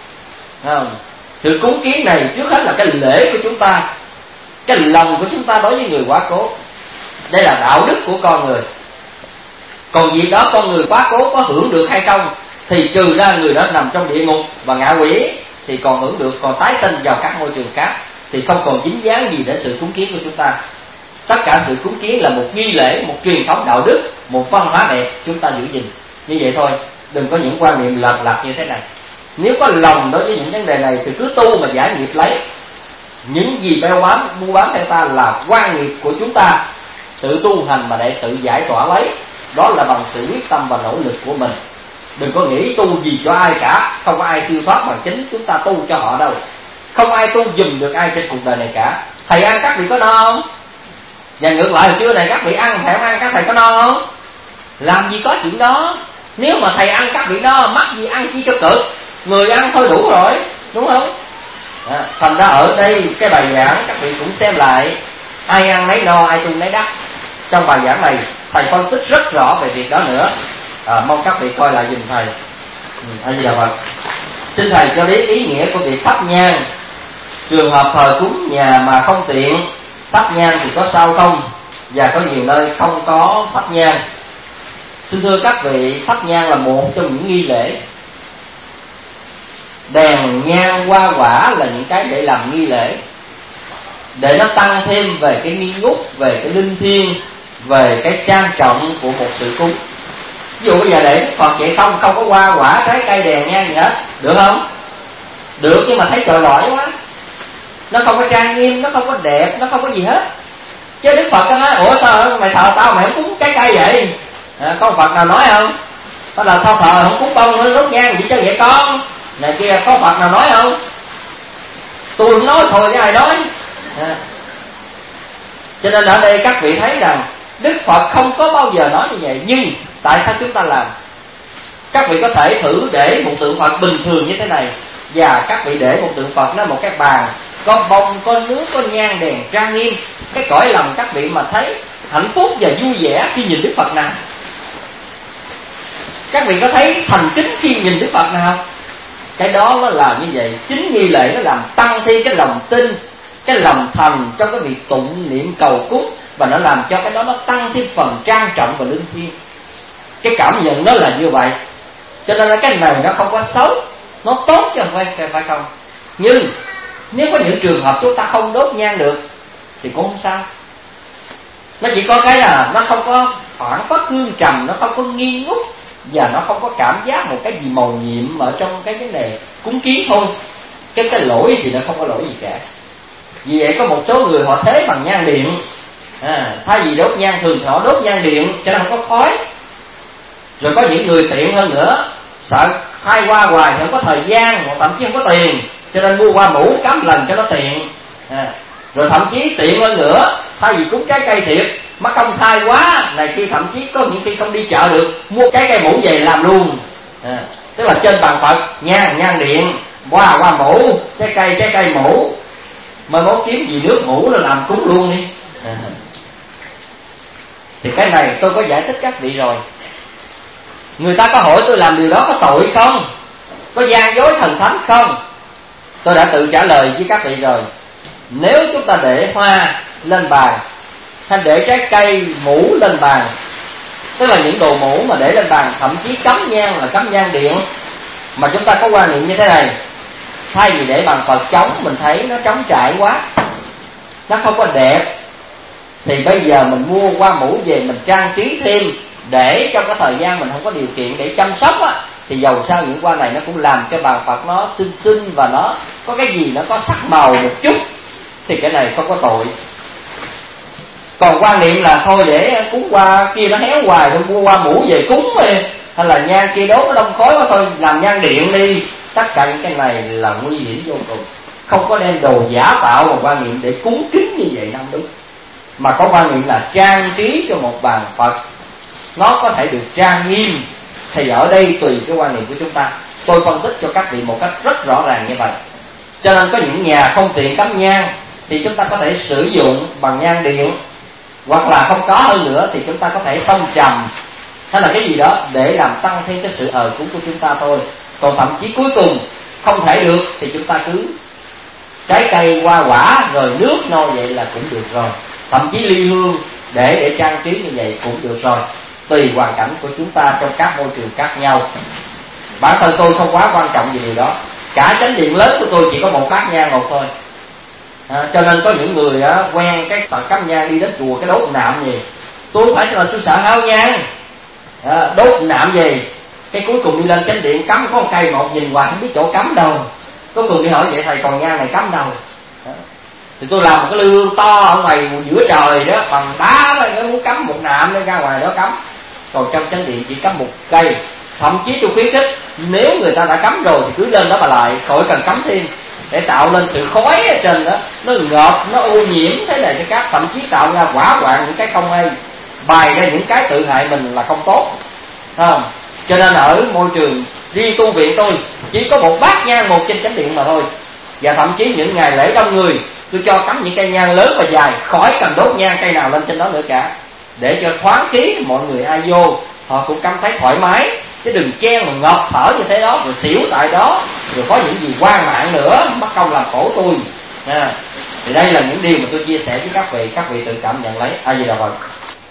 S2: Sự cúng kiến này trước hết là cái lễ của chúng ta, cái lòng của chúng ta đối với người quá cố. Đây là đạo đức của con người. Còn việc đó con người quá cố có hưởng được hay không thì trừ ra người đó nằm trong địa ngục và ngạ quỷ thì còn hưởng được. Còn tái sinh vào các môi trường khác thì không còn dính dáng gì đến sự cúng kiến của chúng ta. Tất cả sự cúng kiến là một nghi lễ, một truyền thống đạo đức, một văn hóa đẹp, chúng ta giữ gìn như vậy thôi. Đừng có những quan niệm lệch lạc như thế này. Nếu có lòng đối với những vấn đề này thì cứ tu mà giải nghiệp lấy. Những gì beo bám mua bán theo ta là quan nghiệp của chúng ta, tự tu hành mà để tự giải tỏa lấy. Đó là bằng sự quyết tâm và nỗ lực của mình. Đừng có nghĩ tu gì cho ai cả. Không có ai siêu thoát bằng chính chúng ta tu cho họ đâu. Không ai tu giùm được ai trên cuộc đời này cả. Thầy ăn các vị có no không? Và ngược lại hồi trưa này các vị ăn, thầy không ăn các thầy có no không? Làm gì có chuyện đó. Nếu mà thầy ăn các vị no, mắc gì ăn chi cho cực. Người ăn thôi đủ rồi, đúng không? Thành ra ở đây cái bài giảng các vị cũng xem lại. Ai ăn nấy no, ai tu nấy đắc. Trong bài giảng này thầy phân tích rất rõ về việc đó nữa. Mong các vị coi lại giùm thầy. A Di Đà Phật. Xin thầy cho biết ý nghĩa của việc thắp nhang. Trường hợp thờ cúng nhà mà không tiện thắp nhang thì có sao không? Và có nhiều nơi không có thắp nhang. Xin thưa các vị, thắp nhang là một trong những nghi lễ. Đèn nhang hoa quả là những cái để làm nghi lễ, để nó tăng thêm về cái nghi ngút, về cái linh thiêng, về cái trang trọng của một sự cúng. Ví dụ bây giờ để Phật vậy không có hoa quả, trái cây, đèn nhang gì hết, được không? Được, nhưng mà thấy trội lọi quá. Nó không có trang nghiêm, nó không có đẹp, nó không có gì hết. Chứ Đức Phật nó nói, ủa sao mày thờ tao mày không cúng trái cây vậy? Có Phật nào nói không? Đó là sao thờ không cúng bông nó đốt nhang gì cho vậy con? Này kia có Phật nào nói không? Tôi không nói thôi chứ ai nói. Cho nên ở đây các vị thấy rằng Đức Phật không có bao giờ nói như vậy. Nhưng tại sao chúng ta làm? Các vị có thể thử để một tượng Phật bình thường như thế này, và các vị để một tượng Phật nó một cái bàn, có bông, có nước, có nhang đèn trang nghiêm. Cái cõi lòng các vị mà thấy hạnh phúc và vui vẻ khi nhìn Đức Phật nào? Các vị có thấy thành kính khi nhìn Đức Phật nào? Cái đó nó là như vậy. Chính nghi lễ nó làm tăng thêm cái lòng tin, cái lòng thành trong cái việc tụng niệm cầu cúng, và nó làm cho cái đó nó tăng thêm phần trang trọng và linh thiêng. Cái cảm nhận đó là như vậy. Cho nên là cái này nó không có xấu, nó tốt chứ phải không? Nhưng nếu có những trường hợp chúng ta không đốt nhang được thì cũng không sao. Nó chỉ có cái là nó không có phản phất hương trầm, nó không có nghi ngút, và nó không có cảm giác một cái gì màu nhiệm ở trong cái vấn đề cúng kiến thôi. Cái lỗi thì nó không có lỗi gì cả. Vì vậy có một số người họ thế bằng nhang điện. Thay vì đốt nhang thường họ đốt nhang điện cho nó không có khói. Rồi có những người tiện hơn nữa, sợ thay qua hoài thì không có thời gian, hoặc thậm chí không có tiền, cho nên mua hoa mũ cắm lần cho nó tiện. Rồi thậm chí tiện hơn nữa, thay vì cúng trái cây thiệt, mất công thay quá này kia, thậm chí có những khi không đi chợ được, mua trái cây mũ về làm luôn. Tức là trên bàn Phật nhang điện, hoa mũ, trái cây mũ, mà muốn kiếm gì nước mũ là làm cúng luôn đi. Thì cái này tôi có giải thích các vị rồi. Người ta có hỏi tôi làm điều đó có tội không, có gian dối thần thánh không? Tôi đã tự trả lời với các vị rồi. Nếu chúng ta để hoa lên bàn, hay để trái cây mũ lên bàn, tức là những đồ mũ mà để lên bàn, thậm chí cắm nhang là cắm nhang điện, mà chúng ta có quan niệm như thế này: thay vì để bàn Phật trống, mình thấy nó trống trải quá, nó không có đẹp, thì bây giờ mình mua hoa mũ về mình trang trí thêm, để trong cái thời gian mình không có điều kiện để chăm sóc á, thì dầu sao những hoa này nó cũng làm cho bàn Phật nó xinh xinh, và nó có cái gì nó có sắc màu một chút, thì cái này không có tội. Còn quan niệm là thôi để cúng hoa kia nó héo hoài, tôi mua hoa mũ về cúng đi, hay là nhang kia đốt nó đông khói quá, thôi làm nhang điện đi. Tất cả những cái này là nguy hiểm vô cùng. Không có đem đồ giả tạo mà quan niệm để cúng kính như vậy năm đúng, mà có quan niệm là trang trí cho một bàn Phật nó có thể được trang nghiêm. Thì ở đây tùy cái quan niệm của chúng ta. Tôi phân tích cho các vị một cách rất rõ ràng như vậy. Cho nên có những nhà không tiện cắm nhang thì chúng ta có thể sử dụng bằng nhang điện, hoặc là không có hơn nữa thì chúng ta có thể xông trầm hay là cái gì đó để làm tăng thêm cái sự thờ cúng của chúng ta thôi. Còn thậm chí cuối cùng không thể được thì chúng ta cứ trái cây, hoa quả rồi nước nôi vậy là cũng được rồi. Thậm chí ly hương để trang trí như vậy cũng được rồi. Tùy hoàn cảnh của chúng ta trong các môi trường khác nhau. Bản thân tôi không quá quan trọng về điều đó. Cả chánh điện lớn của tôi chỉ có một bát nhang một thôi. Cho nên có những người quen cái tận cắm nhang đi đến chùa cái đốt nạm gì. Tôi không phải là tôi sợ hao nhang, đốt nạm gì. Cái cuối cùng đi lên chánh điện cắm có một cây một, nhìn hoài không biết chỗ cắm đâu. Cuối cùng đi hỏi vậy thầy còn nhang này cắm đâu? Thì tôi làm một cái lư to ở ngoài giữa trời đó, bằng đá đó, nó muốn cắm một nạm để ra ngoài đó cắm. Còn trong chánh điện chỉ cắm một cây. Thậm chí tôi khuyến khích nếu người ta đã cắm rồi thì cứ lên đó mà lại, khỏi cần cắm thêm, để tạo lên sự khói ở trên đó, nó ngợp, nó ô nhiễm thế này thế khác, thậm chí tạo ra hỏa hoạn những cái không hay, bày ra những cái tự hại mình là không tốt, không? Cho nên ở môi trường riêng tu viện tôi chỉ có một bát nhang một trên chánh điện mà thôi. Và thậm chí những ngày lễ đông người, tôi cho cắm những cây nhang lớn và dài, khỏi cần đốt nhang cây nào lên trên đó nữa cả, để cho thoáng khí, mọi người ai vô họ cũng cảm thấy thoải mái, chứ đừng chen mà ngợp thở như thế đó rồi xỉu tại đó, rồi có những gì quan mạng nữa mất công làm khổ tôi. Thì đây là những điều mà tôi chia sẻ với các vị tự cảm nhận lấy. A Di Đà Phật.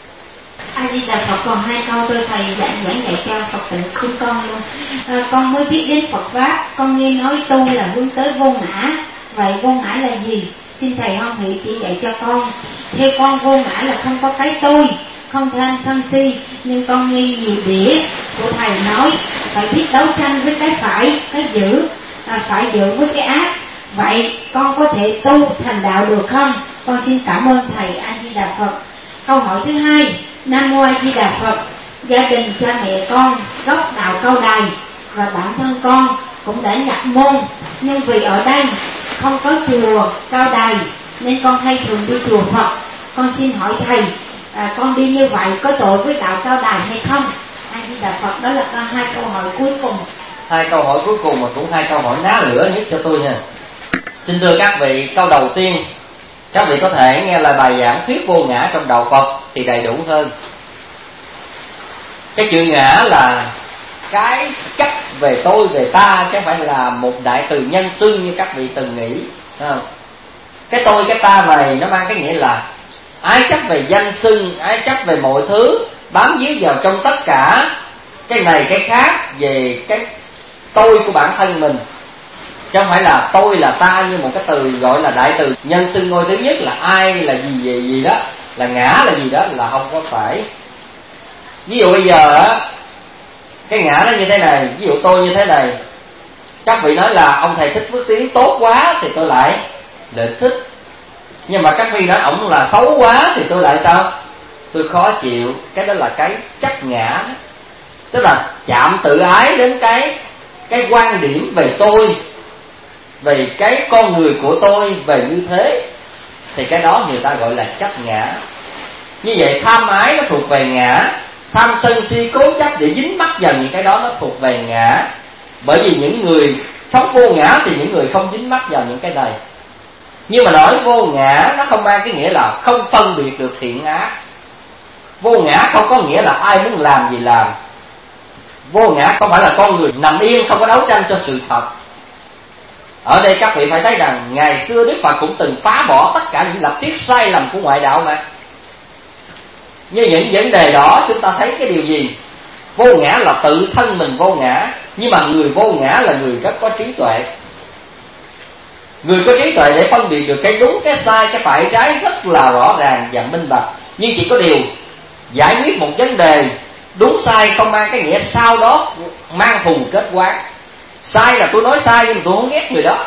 S3: A Di Đà Phật. Còn hai câu tôi thầy giảng dạy cho Phật tử của con luôn. Con mới biết đến Phật pháp, con nghe nói tu là hướng tới vô ngã. Vậy vô ngã là gì? Xin thầy Hoan Hỷ chỉ dạy cho con. Theo con vô ngã là không có cái tôi, không tham sân si, nhưng con nghe nhiều đĩa của thầy nói phải biết đấu tranh với cái phải, cái dữ, phải dữ với cái ác. Vậy con có thể tu thành đạo được không? Con xin cảm ơn thầy. A Di Đà Phật. Câu hỏi thứ hai. Nam Mô A Di Đà Phật. Gia đình cha mẹ con gốc đạo Cao Đài và bản thân con cũng đã nhập môn, nhưng vì ở đây không có chùa Cao Đài nên con hay thường đi chùa Phật. Con xin hỏi thầy, con đi như vậy có tội với đạo Cao Đài hay không? A Di Đà Phật. Đó là hai câu hỏi cuối cùng.
S2: Hai câu hỏi cuối cùng mà cũng hai câu hỏi ná lửa nhất cho tôi nha. Xin thưa các vị, câu đầu tiên, các vị có thể nghe lại bài giảng thuyết vô ngã trong đạo Phật thì đầy đủ hơn. Cái chữ ngã là cái chấp về tôi, về ta, chứ không phải là một đại từ nhân xưng như các vị từng nghĩ. Không? Cái tôi, cái ta này nó mang cái nghĩa là ái chấp về danh xưng, ái chấp về mọi thứ, bám víu vào trong tất cả cái này cái khác về cái tôi của bản thân mình, chứ không phải là tôi là ta như một cái từ gọi là đại từ nhân xưng ngôi thứ nhất là ai là gì đó, là ngã là gì đó, là không có phải. Ví dụ bây giờ á, cái ngã nó như thế này, ví dụ tôi như thế này, các vị nói là ông thầy Thích Phước Tiến tốt quá thì tôi lại thích, nhưng mà các vị nói ổng là xấu quá thì tôi lại sao? Tôi khó chịu. Cái đó là cái chấp ngã. tức là chạm tự ái đến cái quan điểm về tôi, về cái con người của tôi, về như thế, thì cái đó người ta gọi là chấp ngã. Như vậy tham ái nó thuộc về ngã, tham sân si cố chấp để dính mắc vào những cái đó nó thuộc về ngã. Bởi vì những người sống vô ngã thì những người không dính mắc vào những cái này. Nhưng mà nói vô ngã nó không mang cái nghĩa là không phân biệt được thiện ác. Vô ngã không có nghĩa là ai muốn làm gì làm. Vô ngã không phải là con người nằm yên không có đấu tranh cho sự thật. Ở đây các vị phải thấy rằng ngày xưa Đức Phật cũng từng phá bỏ tất cả những lập triết sai lầm của ngoại đạo mà. Như những vấn đề đó chúng ta thấy cái điều gì? Vô ngã là tự thân mình vô ngã, nhưng mà người vô ngã là người rất có trí tuệ. Người có trí tuệ để phân biệt được cái đúng, cái sai, cái phải trái rất là rõ ràng và minh bạch. Nhưng chỉ có điều giải quyết một vấn đề đúng sai không mang cái nghĩa sau đó mang thù kết oán. Sai là tôi nói sai nhưng tôi không ghét người đó.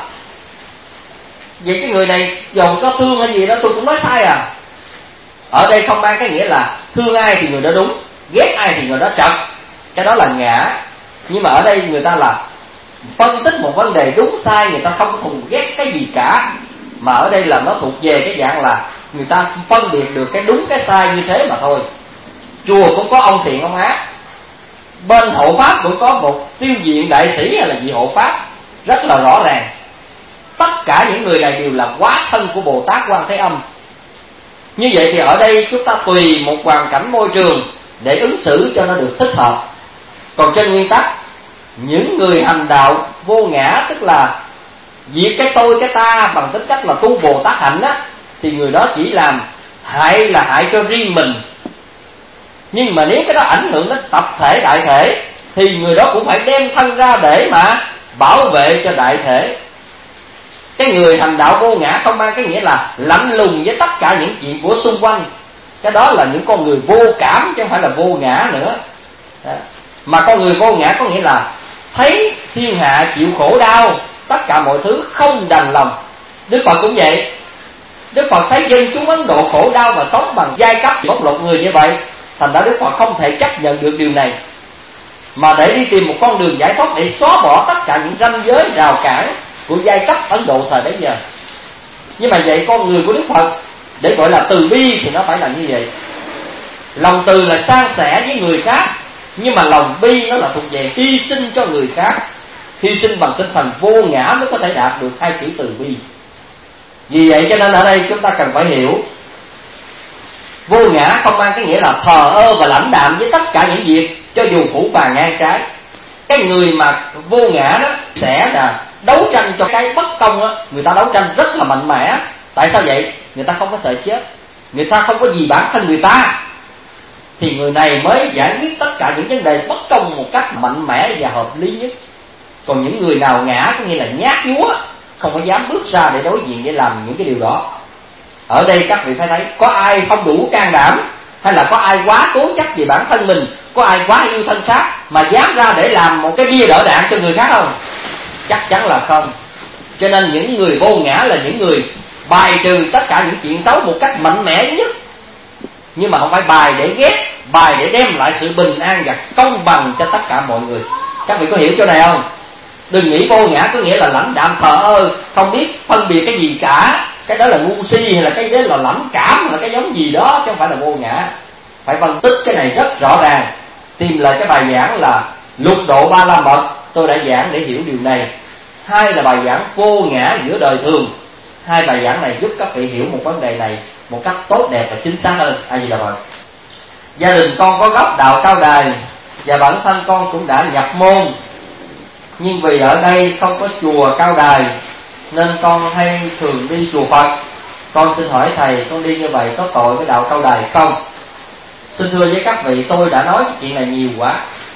S2: Vậy cái người này dầu có thương hay gì đó tôi cũng nói sai à. Ở đây không mang cái nghĩa là thương ai thì người đó đúng, ghét ai thì người đó trật. Cái đó là ngã. Nhưng mà ở đây người ta là phân tích một vấn đề đúng sai, người ta không thù ghét cái gì cả. Mà ở đây là nó thuộc về cái dạng là người ta phân biệt được cái đúng cái sai như thế mà thôi. Chùa cũng có ông thiện ông ác, bên hộ pháp cũng có một tiêu diện đại sĩ hay là vị hộ pháp, rất là rõ ràng. Tất cả những người này đều là hóa thân của Bồ Tát Quan Thế Âm. Như vậy thì ở đây chúng ta tùy một hoàn cảnh môi trường để ứng xử cho nó được thích hợp. Còn trên nguyên tắc, những người hành đạo vô ngã, tức là diệt cái tôi cái ta bằng tính cách là tu Bồ Tát hạnh á, thì người đó chỉ làm hại là hại cho riêng mình. Nhưng mà nếu cái đó ảnh hưởng đến tập thể đại thể thì người đó cũng phải đem thân ra để mà bảo vệ cho đại thể. Cái người hành đạo vô ngã không mang cái nghĩa là lạnh lùng với tất cả những chuyện của xung quanh. Cái đó là những con người vô cảm chứ không phải là vô ngã nữa. Đó. Mà con người vô ngã có nghĩa là thấy thiên hạ chịu khổ đau, tất cả mọi thứ không đành lòng. Đức Phật cũng vậy. Đức Phật thấy dân chúng Ấn Độ khổ đau và sống bằng giai cấp bóc lột người như vậy, thành ra Đức Phật không thể chấp nhận được điều này, mà để đi tìm một con đường giải thoát để xóa bỏ tất cả những ranh giới rào cản của giai cấp Ấn Độ thời bấy giờ. Nhưng mà vậy con người của Đức Phật để gọi là từ bi thì nó phải là như vậy. Lòng từ là san sẻ với người khác, nhưng mà lòng bi nó là thuộc về hy sinh cho người khác. Hy sinh bằng tinh thần vô ngã mới có thể đạt được hai chữ từ bi. Vì vậy cho nên ở đây chúng ta cần phải hiểu, vô ngã không mang cái nghĩa là thờ ơ và lãnh đạm với tất cả những việc cho dù phủ phàng ngang trái. Cái người mà vô ngã đó sẽ là đấu tranh cho cái bất công đó, người ta đấu tranh rất là mạnh mẽ. Tại sao vậy? Người ta không có sợ chết, người ta không có gì bản thân người ta, thì người này mới giải quyết tất cả những vấn đề bất công một cách mạnh mẽ và hợp lý nhất. Còn những người nào ngã có nghĩa là nhát nhúa, không có dám bước ra để đối diện để làm những cái điều đó. Ở đây các vị phải thấy, có ai không đủ can đảm, hay là có ai quá cố chấp về bản thân mình, có ai quá yêu thân xác mà dám ra để làm một cái bia đỡ đạn cho người khác không? Chắc chắn là không. Cho nên những người vô ngã là những người bài trừ tất cả những chuyện xấu một cách mạnh mẽ nhất. Nhưng mà không phải bài để ghét, bài để đem lại sự bình an và công bằng cho tất cả mọi người. Các vị có hiểu chỗ này không? Đừng nghĩ vô ngã có nghĩa là lãnh đạm thờ ơ, không biết phân biệt cái gì cả. Cái đó là ngu si, hay là cái đó là lãnh cảm, hay là cái giống gì đó, chứ không phải là vô ngã. Phải phân tích cái này rất rõ ràng. Tìm lại cái bài giảng là Lục Độ Ba La Mật, tôi đã giảng để hiểu điều này. Hai là bài giảng vô ngã giữa đời thường. Hai bài giảng này giúp các vị hiểu một vấn đề này một cách tốt đẹp và chính xác hơn. Ai gì là vậy? Gia đình con có gốc đạo Cao Đài và bản thân con cũng đã nhập môn, nhưng vì ở đây không có chùa Cao Đài nên con hay thường đi chùa Phật. Con xin hỏi thầy, con đi như vậy có tội với đạo Cao Đài không? Xin thưa với các vị, tôi đã nói cái chuyện này nhiều quá.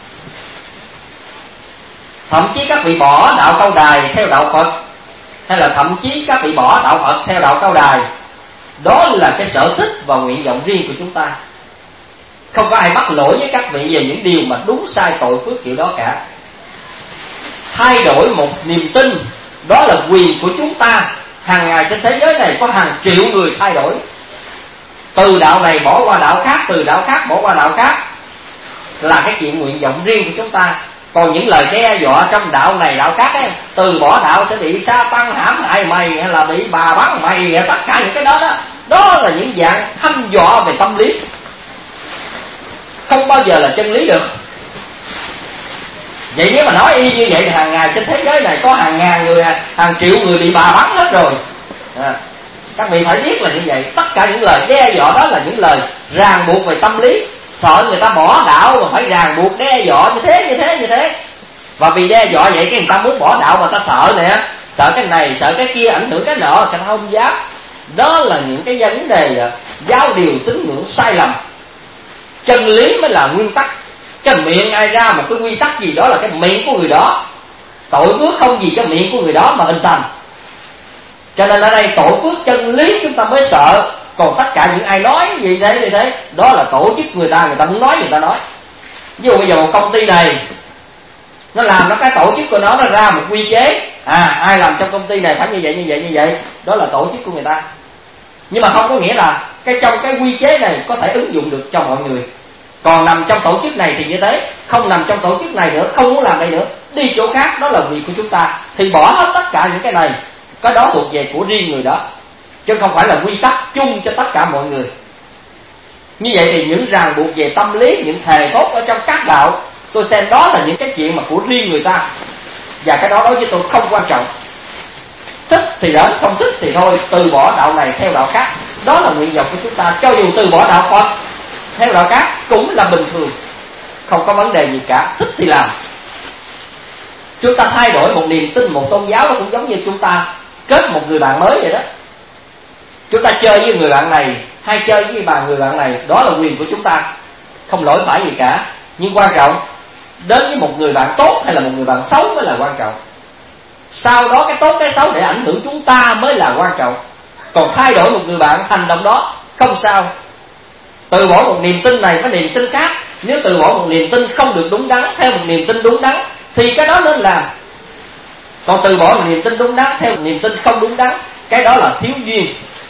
S2: Thậm chí các vị bỏ đạo Cao Đài theo đạo Phật, hay là thậm chí các vị bỏ đạo Phật theo đạo Cao Đài, đó là cái sở thích và nguyện vọng riêng của chúng ta. Không có ai bắt lỗi với các vị về những điều mà đúng sai tội phước kiểu đó cả. Thay đổi một niềm tin, đó là quyền của chúng ta. Hàng ngày trên thế giới này có hàng triệu người thay đổi, từ đạo này bỏ qua đạo khác, từ đạo khác bỏ qua đạo khác.
S4: là cái chuyện nguyện vọng riêng của chúng ta. Còn những lời đe dọa trong đạo này đạo khác ấy, từ bỏ đạo sẽ bị sa tăng hãm hại mày, hay là bị bà bắn mày, tất cả những cái đó đó là những dạng hăm dọa về tâm lý, không bao giờ là chân lý được. Vậy nếu mà nói y như vậy thì hàng ngày trên thế giới này có hàng ngàn người, hàng triệu người bị bà bắn hết rồi. Các vị phải biết là như vậy. Tất cả những lời đe dọa đó là những lời ràng buộc về tâm lý, sợ người ta bỏ đạo mà phải ràng buộc đe dọa như thế. Và vì đe dọa vậy cái người ta muốn bỏ đạo mà ta sợ nè, sợ cái này sợ cái kia, ảnh hưởng cái nọ, người ta không dám. Đó là những cái vấn đề giáo điều tín ngưỡng sai lầm. Chân lý mới là nguyên tắc. Cái miệng ai ra một cái quy tắc gì đó là cái miệng của người đó. Tội phước không gì cái miệng của người đó mà hình thành. Cho nên ở đây tội phước chân lý chúng ta mới sợ. Còn tất cả những ai nói gì thế đó là tổ chức người ta muốn nói người ta nói. Ví dụ bây giờ một công ty này nó làm nó cái tổ chức của nó ra một quy chế, ai làm trong công ty này phải như vậy, đó là tổ chức của người ta. Nhưng mà không có nghĩa là trong cái quy chế này có thể ứng dụng được cho mọi người. Còn nằm trong tổ chức này thì như thế, không nằm trong tổ chức này nữa, không muốn làm đây nữa, đi chỗ khác, đó là việc của chúng ta. Thì bỏ hết tất cả những cái này, cái đó thuộc về của riêng người đó, chứ không phải là quy tắc chung cho tất cả mọi người. Như vậy thì những ràng buộc về tâm lý, những thề thốt ở trong các đạo, tôi xem đó là những cái chuyện mà của riêng người ta, và cái đó đối với tôi không quan trọng. Thích thì đến, không thích thì thôi, từ bỏ đạo này theo đạo khác, đó là nguyện vọng của chúng ta. Cho dù từ bỏ đạo Phật theo đạo khác cũng là bình thường, không có vấn đề gì cả. Thích thì làm. Chúng ta thay đổi một niềm tin, một tôn giáo, nó cũng giống như chúng ta kết một người bạn mới vậy đó. Chúng ta chơi với người bạn này hay chơi với người bạn này, đó là quyền của chúng ta, không lỗi phải gì cả. Nhưng quan trọng, đến với một người bạn tốt hay là một người bạn xấu mới là quan trọng. Sau đó cái tốt cái xấu để ảnh hưởng chúng ta mới là quan trọng. Còn thay đổi một người bạn, hành động đó không sao. Từ bỏ một niềm tin này với niềm tin khác. Nếu từ bỏ một niềm tin không được đúng đắn theo một niềm tin đúng đắn thì cái đó nên làm. Còn từ bỏ một niềm tin đúng đắn theo một niềm tin không đúng đắn, cái đó là thiếu duyên.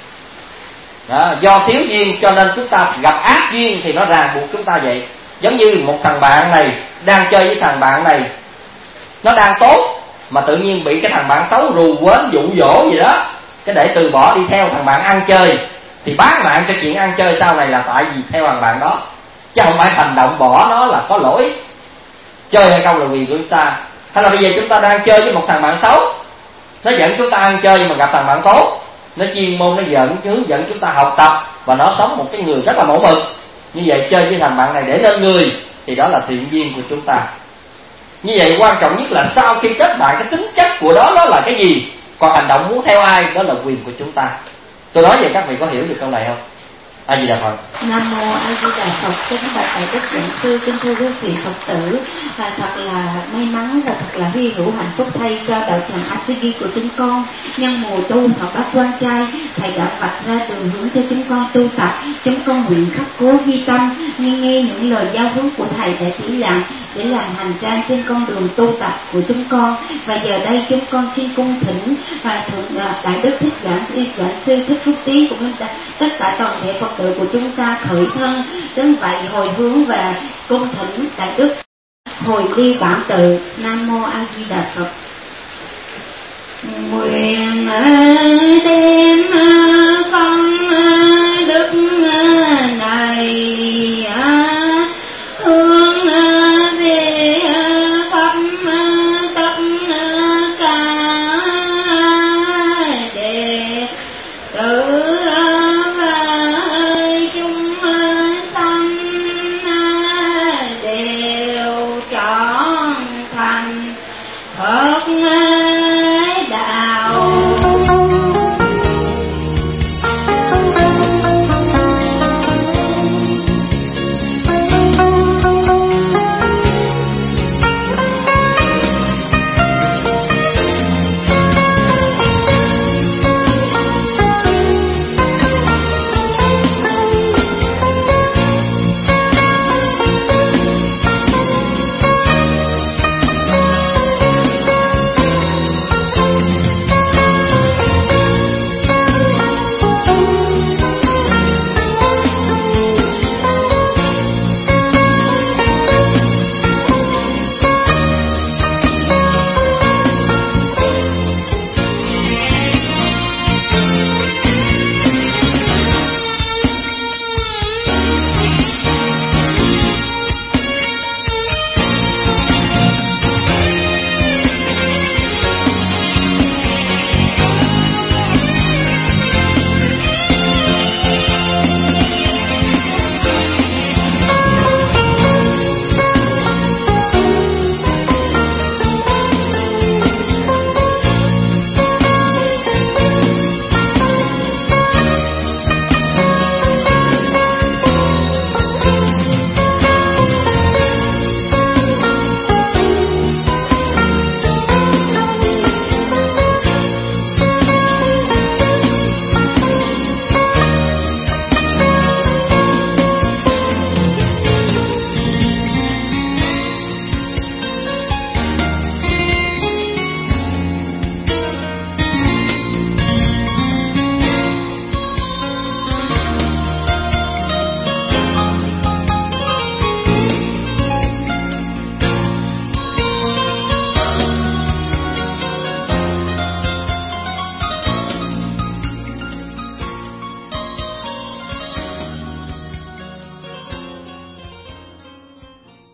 S4: Do thiếu duyên cho nên chúng ta gặp ác duyên thì nó ràng buộc chúng ta vậy. Giống như một thằng bạn này đang chơi với thằng bạn này, nó đang tốt mà tự nhiên bị cái thằng bạn xấu rù quến dụ dỗ gì đó, cái để từ bỏ đi theo thằng bạn ăn chơi, thì bán mạng cho chuyện ăn chơi sau này là tại vì theo thằng bạn đó, chứ không phải hành động bỏ nó là có lỗi. Chơi hay không là quyền của chúng ta. Hay là bây giờ chúng ta đang chơi với một thằng bạn xấu, nó dẫn chúng ta ăn chơi mà gặp thằng bạn tốt, nó chuyên môn, nó hướng dẫn chúng ta học tập và nó sống một cái người rất là mẫu mực. Như vậy chơi với thằng bạn này để nên người thì đó là thiện duyên của chúng ta. Như vậy quan trọng nhất là sau khi kết bạn cái tính chất của đó là cái gì, còn hành động muốn theo ai đó là quyền của chúng ta. Tôi nói vậy các vị có hiểu được câu này không? A Di Đà Phật.
S3: Nam mô A Di Đà Phật. Kính bạch đại đức giảng sư, kính thưa quý vị Phật tử, thật là may mắn và thật là hy hữu hạnh phúc thay cho đạo tràng Asigi của chúng con. Nhân mùa tu Phật Bát Quan Trai, thầy đã vạch ra đường hướng cho chúng con tu tập. Chúng con nguyện khắc cố ghi tâm, nghe những lời giáo huấn của thầy để để làm hành trang trên con đường tu tập của chúng con. Và giờ đây chúng con xin cung thỉnh thượng đại đức thích giảng sư Thích Phúc Tý của chúng ta, tất cả toàn thể Phật tử của chúng ta khởi thân đến vậy hồi hướng và cung thỉnh đại đức hồi ly bản tự. Nam mô A Di Đà Phật. Nguyện đem phong đức này hướng về khắp tất cả đệ tử chúng sanh đều trọn thành Phật